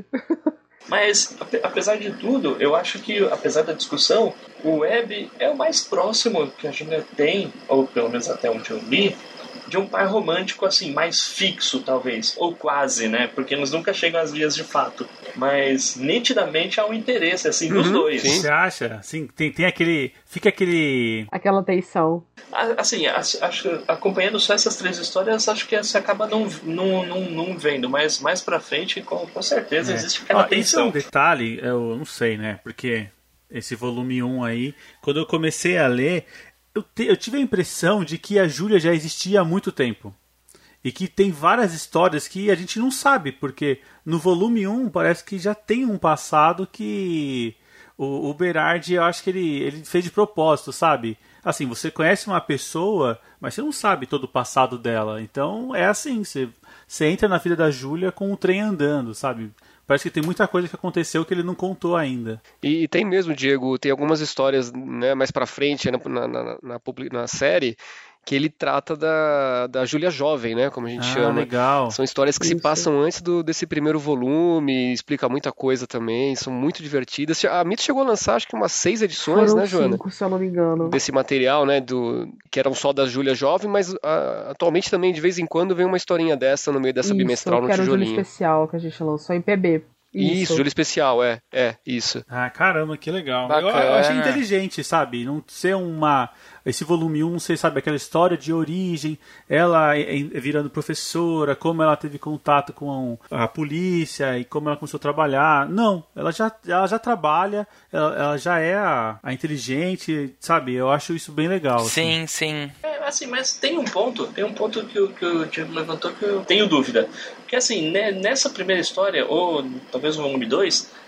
Mas, apesar de tudo, eu acho que, apesar da discussão, o Webb é o mais próximo que a Júlia tem, ou pelo menos até onde eu li, de um par romântico, assim, mais fixo, talvez. Ou quase, né? Porque eles nunca chegam às vias de fato. Mas, nitidamente, há um interesse, assim, dos uhum, dois. Sim. Você acha? Assim, tem, tem aquele... Fica aquele... Aquela tensão. Assim, acho, acompanhando só essas três histórias, acho que você acaba não, não, não, não vendo. Mas, mais pra frente, com, com certeza, é. existe aquela ah, tensão. Isso é um detalhe, eu não sei, né? Porque esse volume um aí, quando eu comecei a ler... Eu, te, eu tive a impressão de que a Júlia já existia há muito tempo. E que tem várias histórias que a gente não sabe, porque no volume um parece que já tem um passado que o, o Berardi, eu acho que ele, ele fez de propósito, sabe? Assim, você conhece uma pessoa, mas você não sabe todo o passado dela. Então é assim, você, você entra na vida da Júlia com o trem andando, sabe? Parece que tem muita coisa que aconteceu que ele não contou ainda. E, e tem mesmo, Diego, tem algumas histórias, né, mais pra frente na, na, na, na, na série que ele trata da, da Júlia jovem, né, como a gente ah, chama. Legal. São histórias que Isso. se passam antes do, desse primeiro volume, explica muita coisa também, são muito divertidas. A Mito chegou a lançar, acho que umas seis edições, Foram né, Joana? Cinco, se eu não me engano. Desse material, né, do, que eram só da Júlia jovem, mas a, atualmente também, de vez em quando, vem uma historinha dessa no meio dessa Isso, bimestral no que era tijolinho. Isso, Júlia Especial, que a gente lançou em P B. Isso, isso Júlia Especial, é, é, isso. Ah, caramba, que legal. Bacana. Eu, eu achei inteligente, sabe? Não ser uma... Esse volume um, não sei, sabe, aquela história de origem, ela virando professora, como ela teve contato com a polícia e como ela começou a trabalhar. Não, ela já, ela já trabalha, ela, ela já é a, a inteligente, sabe? Eu acho isso bem legal. Sim, assim. sim. É, assim, mas tem um ponto, tem um ponto que o, que o Diego levantou que eu tenho dúvida. Porque assim, né, nessa primeira história, ou talvez no volume dois,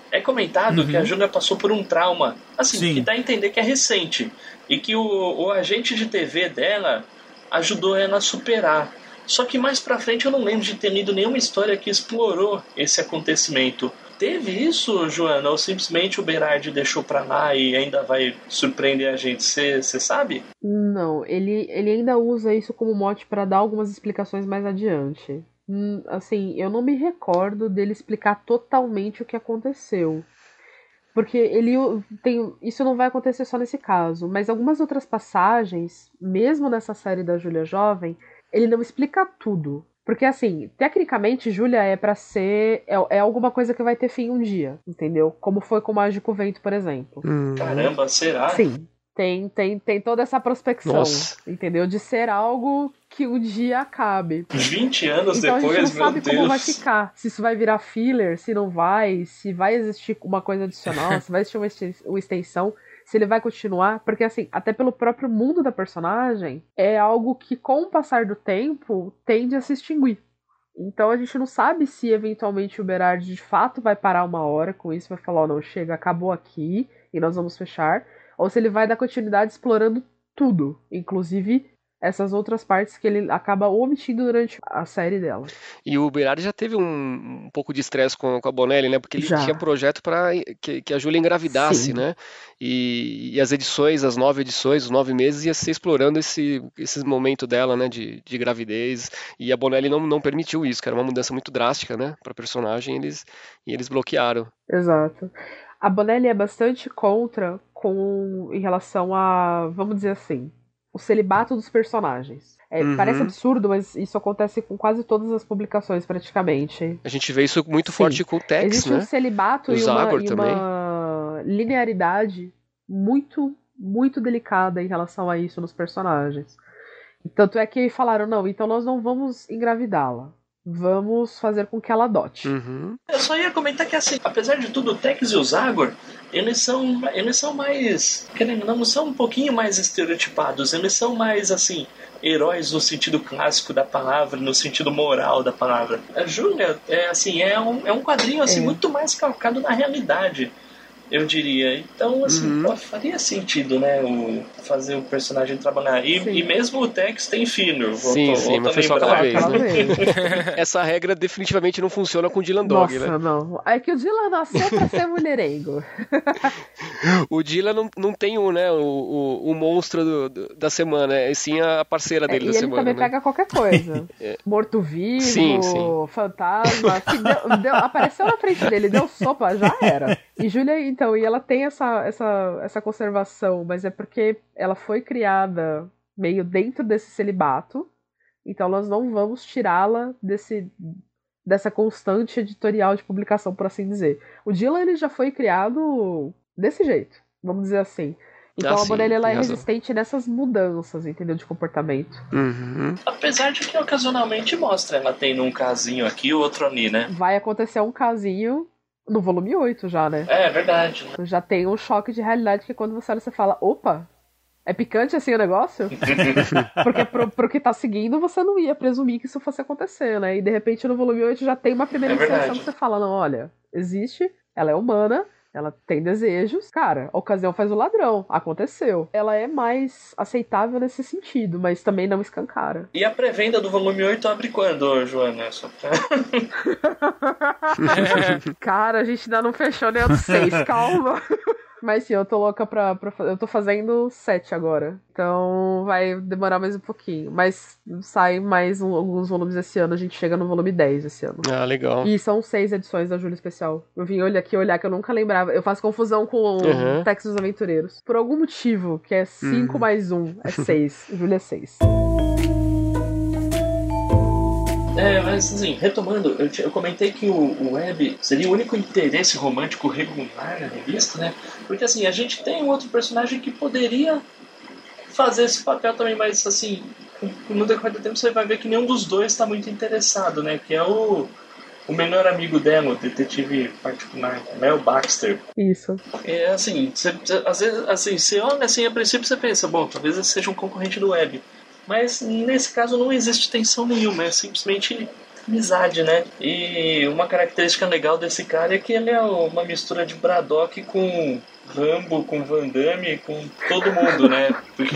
é comentado Uhum. que a Júlia passou por um trauma, assim, Sim. que dá a entender que é recente, e que o, o agente de T V dela ajudou ela a superar. Só que mais pra frente eu não lembro de ter lido nenhuma história que explorou esse acontecimento. Teve isso, Joana? Ou simplesmente o Berardi deixou pra lá e ainda vai surpreender a gente? Você sabe? Não, ele, ele ainda usa isso como mote pra dar algumas explicações mais adiante. Hum, assim, eu não me recordo dele explicar totalmente o que aconteceu. Porque ele tem. Isso não vai acontecer só nesse caso, mas algumas outras passagens, mesmo nessa série da Júlia Jovem, ele não explica tudo. Porque, assim, tecnicamente, Júlia é pra ser... É, é alguma coisa que vai ter fim um dia, entendeu? Como foi com o Mágico Vento, por exemplo. Hum. Caramba, será? Sim. Tem, tem, tem toda essa prospecção, Nossa. entendeu? De ser algo que um dia acabe. vinte anos Então a depois, gente não meu sabe Deus. como vai ficar. Se isso vai virar filler, se não vai, se vai existir uma coisa adicional, se vai existir uma esten- uma extensão, se ele vai continuar. Porque, assim, até pelo próprio mundo da personagem, é algo que, com o passar do tempo, tende a se extinguir. Então a gente não sabe se, eventualmente, o Berardi de fato vai parar uma hora com isso, vai falar, ó, não, chega, acabou aqui, e nós vamos fechar. Ou se ele vai dar continuidade explorando tudo, inclusive essas outras partes que ele acaba omitindo durante a série dela. E o Berardi já teve um, um pouco de estresse com, com a Bonelli, né? Porque ele Já. tinha projeto para que, que a Júlia engravidasse, Sim. né? E, e as edições, as nove edições, os nove meses, ia ser explorando esse, esse momento dela, né? De, de gravidez. E a Bonelli não, não permitiu isso, que era uma mudança muito drástica, né? Para a personagem, eles, e eles bloquearam. Exato. A Bonelli é bastante contra com em relação a, vamos dizer assim, o celibato dos personagens. É, Uhum. Parece absurdo, mas isso acontece com quase todas as publicações, praticamente. A gente vê isso muito Sim. forte com o Tex, Existe né? um celibato O e, uma, Zagor e também. uma linearidade muito, muito delicada em relação a isso nos personagens. Tanto é que falaram, não, então nós não vamos engravidá-la. Vamos fazer com que ela adote. Uhum. Eu só ia comentar que, assim, apesar de tudo, o Tex e o Zagor, eles são, eles são mais, querendo ou não, são um pouquinho mais estereotipados. Eles são mais, assim, heróis no sentido clássico da palavra, no sentido moral da palavra. A Júlia, é, assim, é um, é um quadrinho, assim, É. muito mais calcado na realidade, eu diria. Então, assim, Uhum. pô, faria sentido, né, o, fazer o personagem trabalhar. E, Sim. e mesmo o Tex tem filho. Sim, voltou- sim, voltou mas a foi só lembrar. aquela vez, Aquela né? vez. Essa regra definitivamente não funciona com o Dylan Dog, Nossa, né? não. É que o Dylan nasceu pra ser mulherengo. O Dylan não, não tem o, né, o, o, o monstro do- do- da semana, é sim a parceira É, dele e da ele semana. também né? pega qualquer coisa. Morto-vivo, Sim, sim. fantasma. Se deu- deu- apareceu na frente dele, deu sopa, já era. E Júlia, então, e ela tem essa, essa, essa conservação, mas é porque ela foi criada meio dentro desse celibato, então nós não vamos tirá-la desse, dessa constante editorial de publicação, por assim dizer. O Dylan, ele já foi criado desse jeito, vamos dizer assim. Então Ah, a sim, Bonelli, ela tem é razão. resistente nessas mudanças, entendeu, de comportamento. Uhum. Apesar de que ocasionalmente mostra ela tendo um casinho aqui e outro ali, né? Vai acontecer um casinho no volume oito já, né? É verdade. Já tem um choque de realidade que quando você olha, você fala, opa, é picante assim o negócio? Porque pro, pro que tá seguindo, você não ia presumir que isso fosse acontecer, né? E de repente no volume oito já tem uma primeira É inserção verdade. que você fala, não, olha, existe, ela é humana, ela tem desejos. Cara, a ocasião faz o ladrão. Aconteceu. Ela é mais aceitável nesse sentido, mas também não escancara. E a pré-venda do volume oito abre quando, Joana? Só pra... Cara, a gente ainda não fechou nem o seis, calma. Mas sim, eu tô louca pra, pra. Eu tô fazendo sete agora. Então vai demorar mais um pouquinho. Mas sai mais um, alguns volumes esse ano. A gente chega no volume dez esse ano. Ah, legal. E são seis edições da Júlia Especial. Eu vim olhar aqui olhar que eu nunca lembrava. Eu faço confusão com o Uhum. Tex dos Aventureiros. Por algum motivo, que é cinco Uhum. mais um, é seis. Júlia é seis. É, mas assim, retomando, eu, te- eu comentei que o, o Web seria o único interesse romântico regular na revista, né? Porque assim, a gente tem um outro personagem que poderia fazer esse papel também, mas assim, no decorrer do tempo você vai ver que nenhum dos dois está muito interessado, né? Que é o, o melhor amigo dela, o detetive particular, né? O Baxter. Isso. É assim, você, você- às vezes, assim, você olha assim, a princípio você pensa, bom, talvez esse seja um concorrente do Web. Mas nesse caso não existe tensão nenhuma, é simplesmente amizade, né? E uma característica legal desse cara é que ele é uma mistura de Braddock com Rambo, com Van Damme, com todo mundo, né? Porque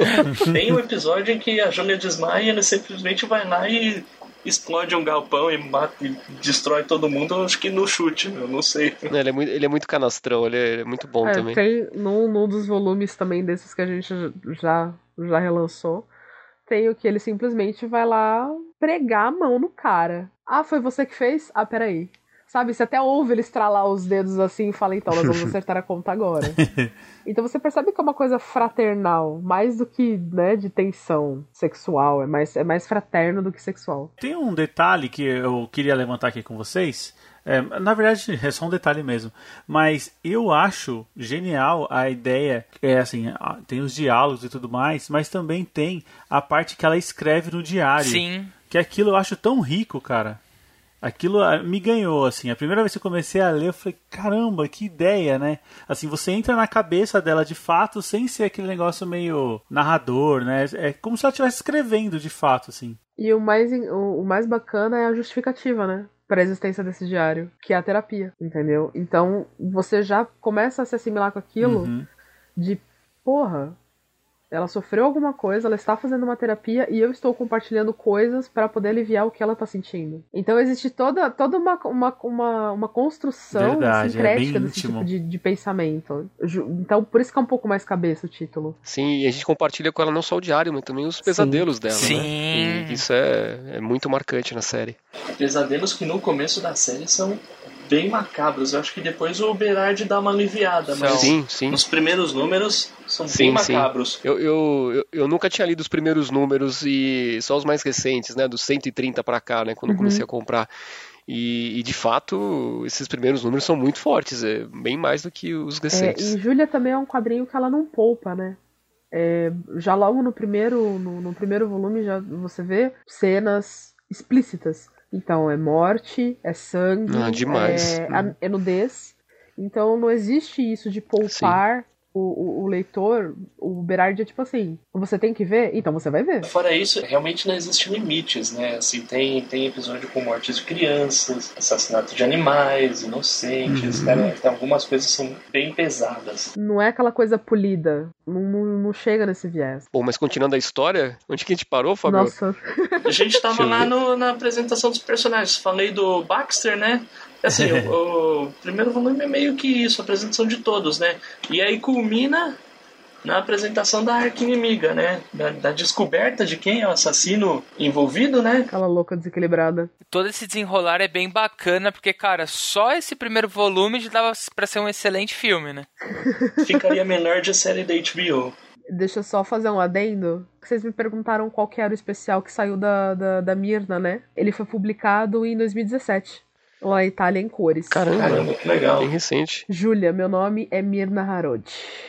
tem um episódio em que a Júlia desmaia e ele simplesmente vai lá e explode um galpão e mata e destrói todo mundo, acho que no chute, eu não sei. Não, ele, é muito, ele é muito canastrão, ele é, ele é muito bom é, também. Tem num, num dos volumes também desses que a gente já, já relançou, tem o que ele simplesmente vai lá pregar a mão no cara. Ah, foi você que fez? Ah, peraí. Sabe, você até ouve ele estralar os dedos assim e fala, então, nós vamos acertar a conta agora. Então você percebe que é uma coisa fraternal, mais do que, né, de tensão sexual, é mais, é mais fraterno do que sexual. Tem um detalhe que eu queria levantar aqui com vocês, é, na verdade é só um detalhe mesmo, mas eu acho genial a ideia, é assim, tem os diálogos e tudo mais, mas também tem a parte que ela escreve no diário. Sim. Que aquilo eu acho tão rico, cara. Aquilo me ganhou, assim. A primeira vez que eu comecei a ler, eu falei, caramba, que ideia, né? Assim, você entra na cabeça dela de fato, sem ser aquele negócio meio narrador, né? É como se ela estivesse escrevendo de fato, assim. E o mais, o, o mais bacana é a justificativa, né? Para a existência desse diário, que é a terapia, entendeu? Então, você já começa a se assimilar com aquilo Uhum. de, porra, ela sofreu alguma coisa, ela está fazendo uma terapia e eu estou compartilhando coisas para poder aliviar o que ela está sentindo. Então existe toda, toda uma, uma, uma, uma construção Verdade, sincrética é bem desse íntimo. tipo de, de pensamento. Então por isso que é um pouco mais cabeça o título. Sim, e a gente compartilha com ela não só o diário, mas também os pesadelos dela, Sim. né? E isso é, é muito marcante na série. Pesadelos que no começo da série são bem macabros. Eu acho que depois o Berard dá uma aliviada, mas Sim, sim. nos primeiros números são Sim, bem sim. macabros. Eu, eu, eu, eu nunca tinha lido os primeiros números e só os mais recentes, né? Dos cento e trinta pra cá, né? Quando eu comecei a comprar. E, e de fato, esses primeiros números são muito fortes, é bem mais do que os É, recentes. e Júlia também é um quadrinho que ela não poupa, né? É, já logo no primeiro, no, no primeiro volume já você vê cenas explícitas. Então é morte, é sangue, Ah, demais. é, a- é nudez. Então não existe isso de poupar o, o, o leitor. O Berard é tipo assim, você tem que ver? Então você vai ver. Fora isso, realmente não existem limites, né? Assim, tem, tem episódio com mortes de crianças, assassinato de animais, inocentes, Uhum. cara, tem algumas coisas que são bem pesadas. Não é aquela coisa polida. Não, não, não chega nesse viés. Bom, mas continuando a história, onde que a gente parou, Fabio? Nossa. A gente Deixa tava eu lá ver. no, na apresentação dos personagens. Falei do Baxter, né? Assim, o, o primeiro volume é meio que isso, a apresentação de todos, né? E aí culmina na apresentação da arqui-inimiga, né? Da, da descoberta de quem é o assassino envolvido, né? Aquela louca desequilibrada. Todo esse desenrolar é bem bacana, porque, cara, só esse primeiro volume já dava pra ser um excelente filme, né? Ficaria menor de série da H B O. Deixa eu só fazer um adendo. Vocês me perguntaram qual que era o especial que saiu da, da, da Mirna, né? Ele foi publicado em dois mil e dezessete. Lá na Itália, em cores. Caramba, Caramba, que legal. bem recente. Júlia, meu nome é Mirna Harod.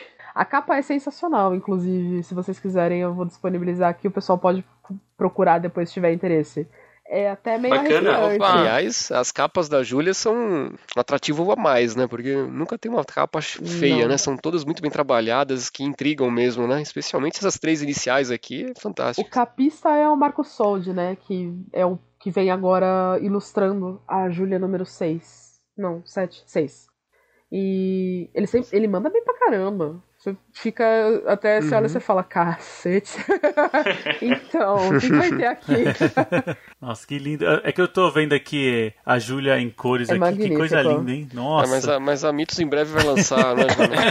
A capa é sensacional, inclusive. Se vocês quiserem, eu vou disponibilizar aqui. O pessoal pode procurar depois se tiver interesse. É até meio Bacana. arrepiante. Opa. Aliás, as capas da Júlia são um atrativo a mais, né? Porque nunca tem uma capa feia, Não. né? São todas muito bem trabalhadas, que intrigam mesmo, né? Especialmente essas três iniciais aqui, é O fantástico. capista é o Marco Soldi, né? Que é o que vem agora ilustrando a Júlia número seis. Não, sete, seis. E ele sempre, ele manda bem pra caramba. Você fica, até você olha e você fala, cacete. Então, o que vai ter aqui? Nossa, que lindo. É que eu tô vendo aqui a Júlia em cores É aqui. magnífico. Que coisa linda, hein? É, Nossa. mas, a, mas a Mitos em breve vai lançar, né,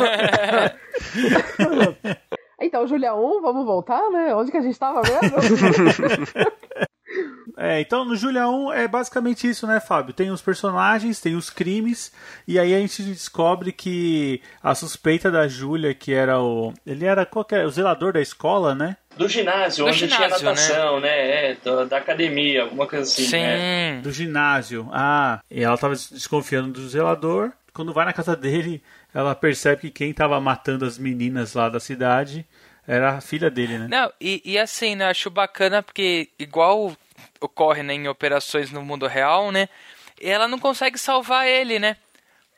Júlia? Então, Júlia um, vamos voltar, né? Onde que a gente tava mesmo? É, então no Júlia um é basicamente isso, né, Fábio? Tem os personagens, tem os crimes, e aí a gente descobre que a suspeita da Júlia, que era o. Ele era qualquer, o zelador da escola, né? Do ginásio, Do onde ginásio, tinha natação, né? É, da, da academia, alguma coisa assim, Sim. né? Do ginásio. Ah, e ela tava desconfiando do zelador. Quando vai na casa dele, ela percebe que quem tava matando as meninas lá da cidade era a filha dele, né? Não, e, e assim, né, acho bacana porque, igual ocorre, né, em operações no mundo real, né, ela não consegue salvar ele, né?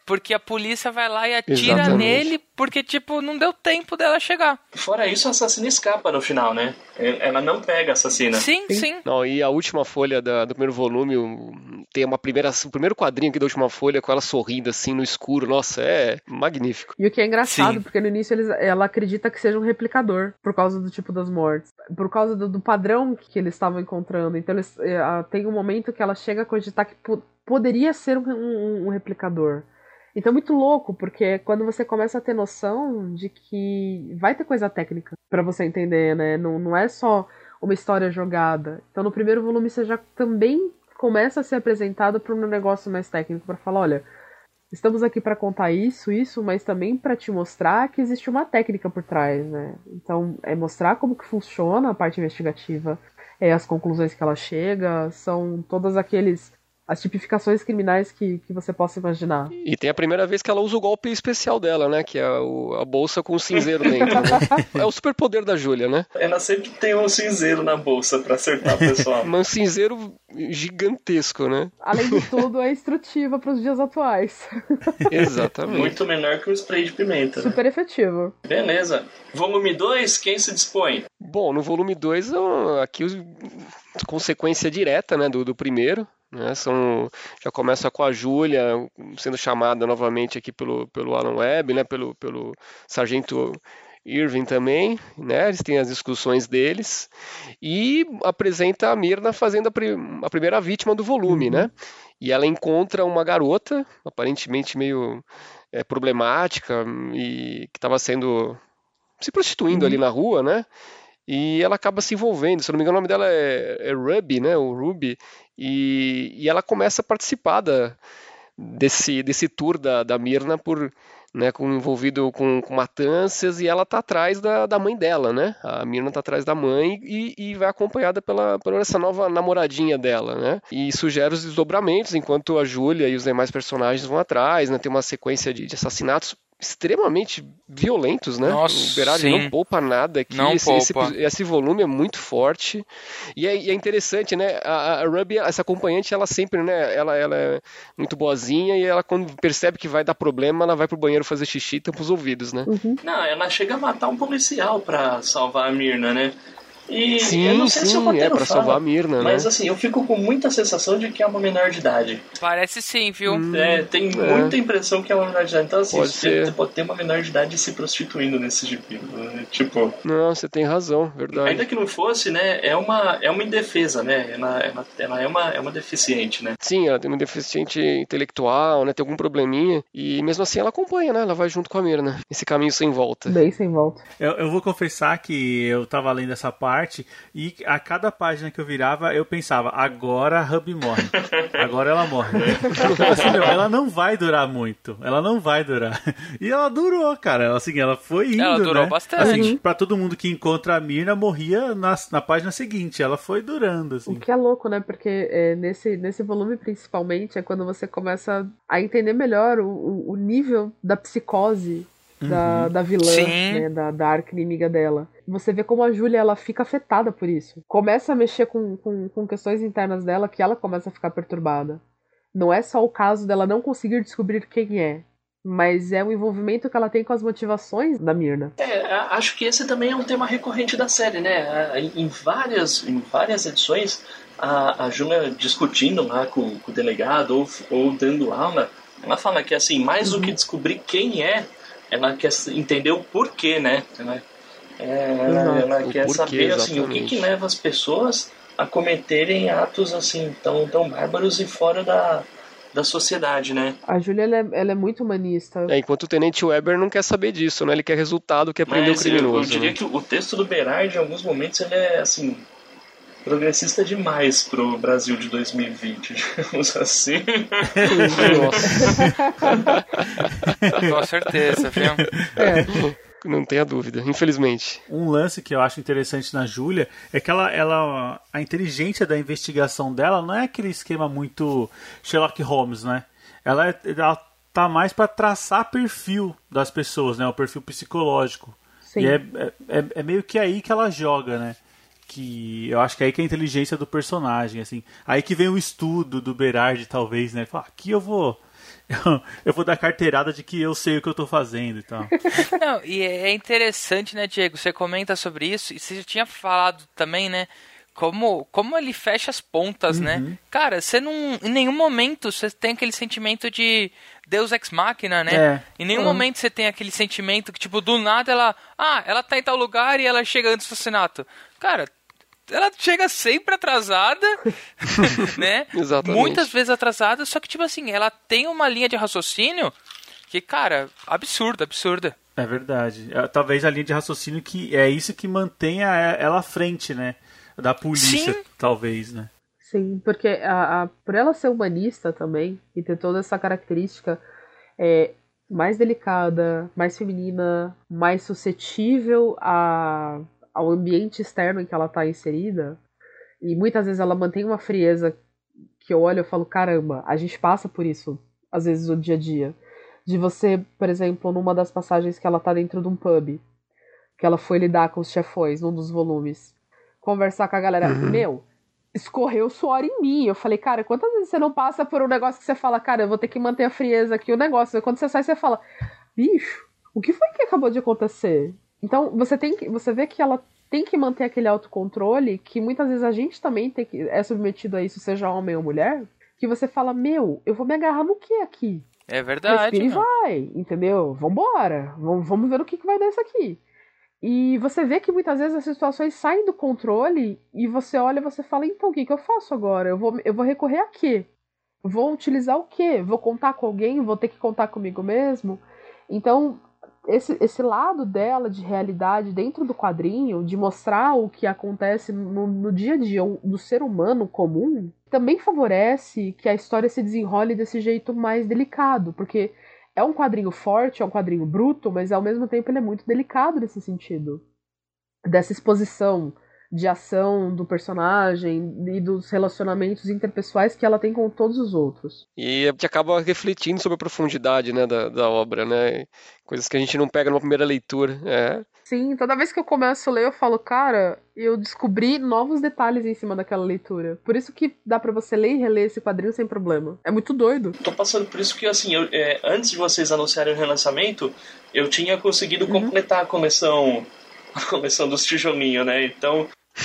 porque a polícia vai lá e atira Exatamente. nele, porque, tipo, não deu tempo dela chegar. Fora isso, a assassina escapa no final, né? Ela não pega a assassina. Sim, sim. sim. Não, e a última folha da, do primeiro volume o, tem uma primeira, o primeiro quadrinho aqui da última folha com ela sorrindo assim no escuro. Nossa, é magnífico. E o que é engraçado, Sim. porque no início eles, ela acredita que seja um replicador, por causa do tipo das mortes. Por causa do, do padrão que eles estavam encontrando. Então eles, é, tem um momento que ela chega a cogitar que po- poderia ser um, um, um replicador. Então é muito louco, porque quando você começa a ter noção de que vai ter coisa técnica pra você entender, né? Não, não é só uma história jogada. Então no primeiro volume você já também começa a ser apresentado para um negócio mais técnico, pra falar, olha, estamos aqui pra contar isso, isso, mas também pra te mostrar que existe uma técnica por trás, né? Então é mostrar como que funciona a parte investigativa, é as conclusões que ela chega, são todas aqueles as tipificações criminais que, que você possa imaginar. E tem a primeira vez que ela usa o golpe especial dela, né? Que é o, a bolsa com o cinzeiro dentro, né? É o superpoder da Júlia, né? Ela sempre tem um cinzeiro na bolsa pra acertar o pessoal. Um cinzeiro gigantesco, né? Além de tudo, é instrutiva para os dias atuais. Exatamente. Muito menor que o spray de pimenta. Super né? efetivo. Beleza. Volume dois, quem se dispõe? Bom, no volume dois, aqui consequência direta, né, do, do primeiro. Né, são, já começa com a Júlia sendo chamada novamente aqui pelo, pelo Alan Webb, né, pelo, pelo Sargento Irving também, né, eles têm as discussões deles, e apresenta a Myrna fazendo a, pri, a primeira vítima do volume, uhum. né, e ela encontra uma garota, aparentemente meio é, problemática, e que estava sendo, se prostituindo uhum. ali na rua, né, e ela acaba se envolvendo, se eu não me engano o nome dela é, é Ruby, né, o Ruby, e, e ela começa a participar da, desse, desse tour da, da Myrna por, né, com, envolvido com, com matanças, e ela tá atrás da, da mãe dela, né, a Myrna tá atrás da mãe e, e vai acompanhada pela, pela essa nova namoradinha dela, né, e sugere os desdobramentos, enquanto a Júlia e os demais personagens vão atrás, né, tem uma sequência de, de assassinatos extremamente violentos, né? Nossa, o Berardi sim. não poupa nada aqui. Não esse, poupa. Esse, esse volume é muito forte. E é, e é interessante, né? A, a Ruby, essa acompanhante, ela sempre, né? Ela, ela é muito boazinha e ela, quando percebe que vai dar problema, ela vai pro banheiro fazer xixi e tampa os ouvidos, né? Uhum. Não, ela chega a matar um policial pra salvar a Myrna, né? E sim, eu não sei sim, se o roteiro é pra fala, salvar a Myrna, mas né? assim, eu fico com muita sensação de que é uma menor de idade. Parece sim, viu? Hum, é, tem é. muita impressão que é uma menor de idade. Então assim, pode, você pode ter uma menor de idade se prostituindo nesse gibi. Né? Tipo... Não, você tem razão, verdade. Ainda que não fosse, né, é uma, é uma indefesa, né? Ela, ela, ela é, uma, é uma deficiente, né? Sim, ela tem uma deficiente intelectual, né? Tem algum probleminha. E mesmo assim ela acompanha, né? Ela vai junto com a Myrna. Esse caminho sem volta. Bem sem volta. Eu, eu vou confessar que eu tava lendo essa parte e a cada página que eu virava, eu pensava, agora a Ruby morre. Agora ela morre. Assim, meu, ela não vai durar muito. Ela não vai durar. E ela durou, cara. Assim, ela foi indo, Ela durou né? bastante. Assim, pra todo mundo que encontra a Myrna, morria na, na página seguinte. Ela foi durando, assim. O que é louco, né? Porque é, nesse, nesse volume, principalmente, é quando você começa a entender melhor o, o nível da psicose da, uhum. da vilã, né, da, da arca inimiga dela. Você vê como a Júlia, ela fica afetada por isso. Começa a mexer com, com, com questões internas dela que ela começa a ficar perturbada. Não é só o caso dela não conseguir descobrir quem é, mas é o envolvimento que ela tem com as motivações da Myrna. É, acho que esse também é um tema recorrente da série, né? Em várias, em várias edições, a, a Júlia discutindo lá com, com o delegado ou, ou dando aula, ela fala que, assim, mais do que descobrir quem é, ela quer entender o porquê, né? Ela, é, ela, ela quer porquê, saber assim, o que, que leva as pessoas a cometerem atos assim tão, tão bárbaros e fora da, da sociedade, né? A Júlia, ela é, ela é muito humanista. É, enquanto o Tenente Weber não quer saber disso, né? Ele quer resultado, quer prender o criminoso. Eu, eu diria né? que o texto do Berardi, em alguns momentos, ele é assim... progressista demais pro Brasil de dois mil e vinte, digamos assim. Com certeza, viu? É. Não tenha dúvida, infelizmente. Um lance que eu acho interessante na Júlia é que ela, ela, a inteligência da investigação dela não é aquele esquema muito Sherlock Holmes, né? Ela, é, ela tá mais para traçar perfil das pessoas, né? O perfil psicológico. Sim. E é, é, é meio que aí que ela joga, né? Que eu acho que é aí que é a inteligência do personagem, assim. Aí que vem o estudo do Berardi, talvez, né? Fala, aqui eu vou eu, eu vou dar carteirada de que eu sei o que eu tô fazendo e tal. Não, e é interessante, né, Diego? Você comenta sobre isso, e você já tinha falado também, né? Como, como ele fecha as pontas, uhum. né? Cara, você não... Em nenhum momento você tem aquele sentimento de Deus Ex Machina, né? É. Em nenhum uhum. momento você tem aquele sentimento que, tipo, do nada ela... Ah, ela tá em tal lugar e ela chega antes do assassinato. Cara, ela chega sempre atrasada, né? Exatamente. Muitas vezes atrasada, só que, tipo assim, ela tem uma linha de raciocínio que, cara, absurda, absurda. É verdade. Talvez a linha de raciocínio que é isso que mantenha ela à frente, né? Da polícia, Sim. talvez, né? Sim, porque a, a, por ela ser humanista também, e ter toda essa característica é, mais delicada, mais feminina, mais suscetível a, ao ambiente externo em que ela está inserida, e muitas vezes ela mantém uma frieza que eu olho e falo, caramba, a gente passa por isso, às vezes, no dia a dia. De você, por exemplo, numa das passagens que ela tá dentro de um pub, que ela foi lidar com os chefões, num dos volumes, conversar com a galera, uhum. meu, escorreu suor em mim. Eu falei, cara, quantas vezes você não passa por um negócio que você fala, cara, eu vou ter que manter a frieza aqui, o negócio. Quando você sai, você fala, bicho, o que foi que acabou de acontecer? Então, você tem que, você vê que ela tem que manter aquele autocontrole, que muitas vezes a gente também tem que, é submetido a isso, seja homem ou mulher, que você fala, meu, eu vou me agarrar no que aqui? É verdade. Respira e vai, entendeu? Vambora, vamos, vamos ver o que, que vai dar isso aqui. E você vê que muitas vezes as situações saem do controle e você olha e você fala, então, o que, que eu faço agora? Eu vou, eu vou recorrer a quê? Vou utilizar o quê? Vou contar com alguém? Vou ter que contar comigo mesmo? Então, esse, esse lado dela de realidade dentro do quadrinho, de mostrar o que acontece no, no dia a dia do ser humano comum, também favorece que a história se desenrole desse jeito mais delicado, porque é um quadrinho forte, é um quadrinho bruto, mas ao mesmo tempo ele é muito delicado nesse sentido. Dessa exposição de ação do personagem e dos relacionamentos interpessoais que ela tem com todos os outros. E a gente acaba refletindo sobre a profundidade, né, da, da obra, né? Coisas que a gente não pega numa primeira leitura. É. Sim, toda vez que eu começo a ler, eu falo, cara, eu descobri novos detalhes em cima daquela leitura. Por isso que dá pra você ler e reler esse quadrinho sem problema. É muito doido. Tô passando por isso que, assim, eu, é, antes de vocês anunciarem o relançamento, eu tinha conseguido uhum. completar a coleção, a coleção dos tijolinhos, né? Então...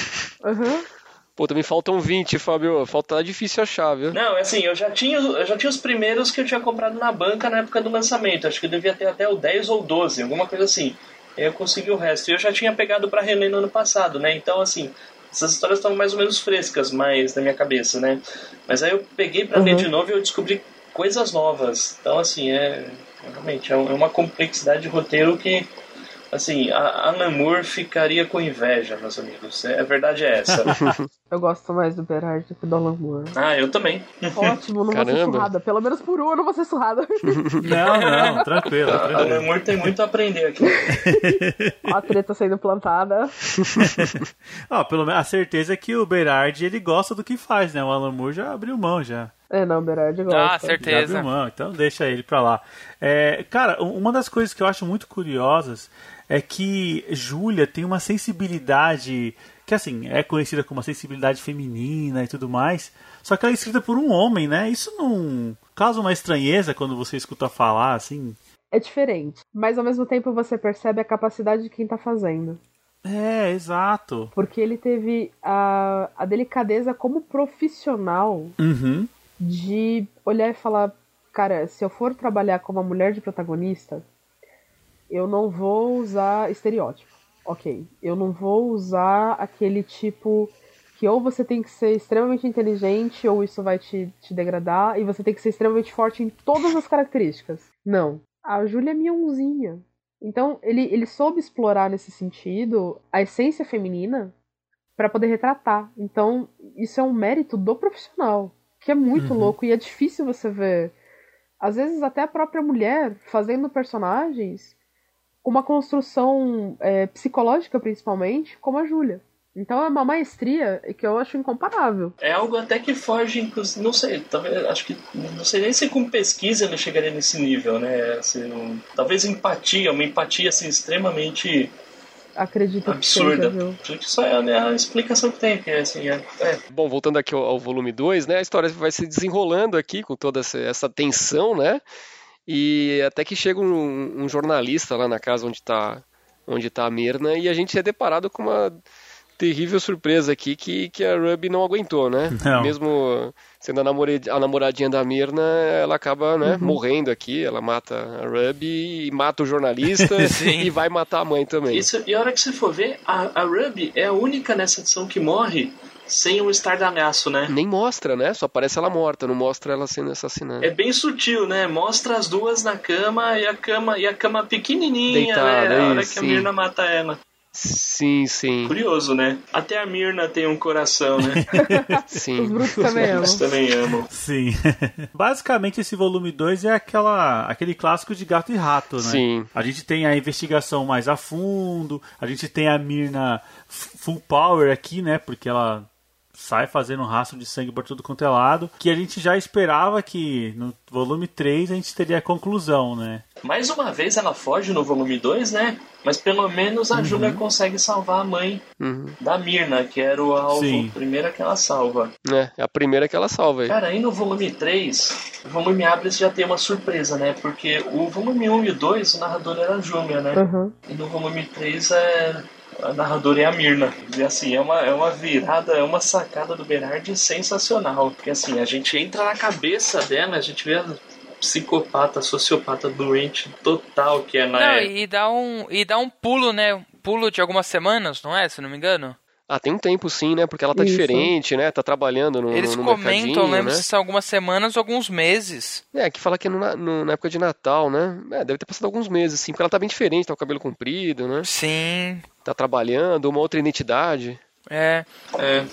Uhum. Pô, também faltam vinte, Fábio. Falta difícil achar, viu? Não, assim, eu já tinha, eu já tinha os primeiros que eu tinha comprado na banca na época do lançamento. Acho que eu devia ter até o dez ou doze, alguma coisa assim. Eu consegui o resto. E eu já tinha pegado pra reler no ano passado, né? Então, assim, essas histórias estavam mais ou menos frescas, mais na minha cabeça, né? Mas aí eu peguei pra uhum. ler de novo e eu descobri coisas novas. Então, assim, é... Realmente, é uma complexidade de roteiro que... Assim, a Alan Moore ficaria com inveja, meus amigos. A verdade é essa. Eu gosto mais do Berard do que do Alan Moore. Ah, eu também. Ótimo, não Caramba. vou ser surrada. Pelo menos por um eu não vou ser surrada. Não, não, tranquilo. tranquilo. Alan Moore tem muito a aprender aqui. Ó a treta sendo plantada. Ó, pelo menos a certeza é que o Berard, ele gosta do que faz, né? O Alan Moore já abriu mão, já. É, não, o Berard gosta. Ah, certeza. Já abriu mão, então deixa ele pra lá. É, cara, uma das coisas que eu acho muito curiosas é que Júlia tem uma sensibilidade que, assim, é conhecida como uma sensibilidade feminina e tudo mais, só que ela é escrita por um homem, né? Isso não causa uma estranheza quando você escuta falar, assim? É diferente, mas ao mesmo tempo você percebe a capacidade de quem tá fazendo. É, exato. Porque ele teve a, a delicadeza como profissional uhum. de olhar e falar, cara, se eu for trabalhar como uma mulher de protagonista, eu não vou usar estereótipo, ok? Eu não vou usar aquele tipo que ou você tem que ser extremamente inteligente ou isso vai te, te degradar e você tem que ser extremamente forte em todas as características. Não. A Júlia é mionzinha. Então, ele, ele soube explorar nesse sentido a essência feminina para poder retratar. Então, isso é um mérito do profissional, que é muito uhum. louco e é difícil você ver. Às vezes, até a própria mulher fazendo personagens com uma construção é, psicológica, principalmente, como a Júlia. Então é uma maestria que eu acho incomparável. É algo até que foge, inclusive, não sei, talvez, acho que, não sei nem se com pesquisa ele chegaria nesse nível, né? Assim, um, talvez empatia, uma empatia assim, extremamente Acredito absurda. que seja, viu? Porque isso é a explicação que tem, que é assim, é, é. Bom, voltando aqui ao, ao volume dois, né, a história vai se desenrolando aqui com toda essa, essa tensão, né, e até que chega um, um jornalista lá na casa onde está onde tá a Myrna, e a gente é deparado com uma terrível surpresa aqui que, que a Ruby não aguentou, né? Não. Mesmo sendo a, namore, a namoradinha da Myrna, ela acaba, né, Uhum. morrendo aqui, ela mata a Ruby e mata o jornalista e vai matar a mãe também. Isso, e a hora que você for ver, a, a Ruby é a única nessa edição que morre sem um estardalhaço, né? Nem mostra, né? Só aparece ela morta, não mostra ela sendo assassinada. É bem sutil, né? Mostra as duas na cama e a cama, e a cama pequenininha, Deitada, né? A hora isso, que a sim. Myrna mata ela. Sim, sim. Curioso, né? Até a Myrna tem um coração, né? Sim. Os brutos também amam. Eles também amam. Sim. Basicamente, esse volume dois é aquela, aquele clássico de gato e rato, né? Sim. A gente tem a investigação mais a fundo, a gente tem a Myrna full power aqui, né? Porque ela sai fazendo um rastro de sangue por tudo quanto é lado, que a gente já esperava que no volume três a gente teria a conclusão, né? Mais uma vez ela foge no volume dois, né? Mas pelo menos a Uhum. Júlia consegue salvar a mãe Uhum. da Myrna, que era o alvo, Sim. primeira que ela salva. É, é a primeira que ela salva aí. Cara, aí no volume três, o volume Ables já tem uma surpresa, né? Porque o volume um e o dois, o narrador era a Júlia, né? Uhum. E no volume três é... a narradora é a Myrna. E assim, é uma, é uma virada, é uma sacada do Bernard sensacional. Porque assim, a gente entra na cabeça dela, a gente vê a psicopata, sociopata doente total que é na Não, época. e dá um e dá um pulo, né? Um pulo de algumas semanas, não é? Se não me engano. Ah, tem um tempo sim, né? Porque ela tá Isso. diferente, né? Tá trabalhando no, Eles no comentam, mercadinho, lembro né? se são algumas semanas ou alguns meses. É, que fala que é no, na- no- na época de Natal, né? É, deve ter passado alguns meses, sim, porque ela tá bem diferente, tá com o cabelo comprido, né? Sim, Tá trabalhando, uma outra identidade. é. É.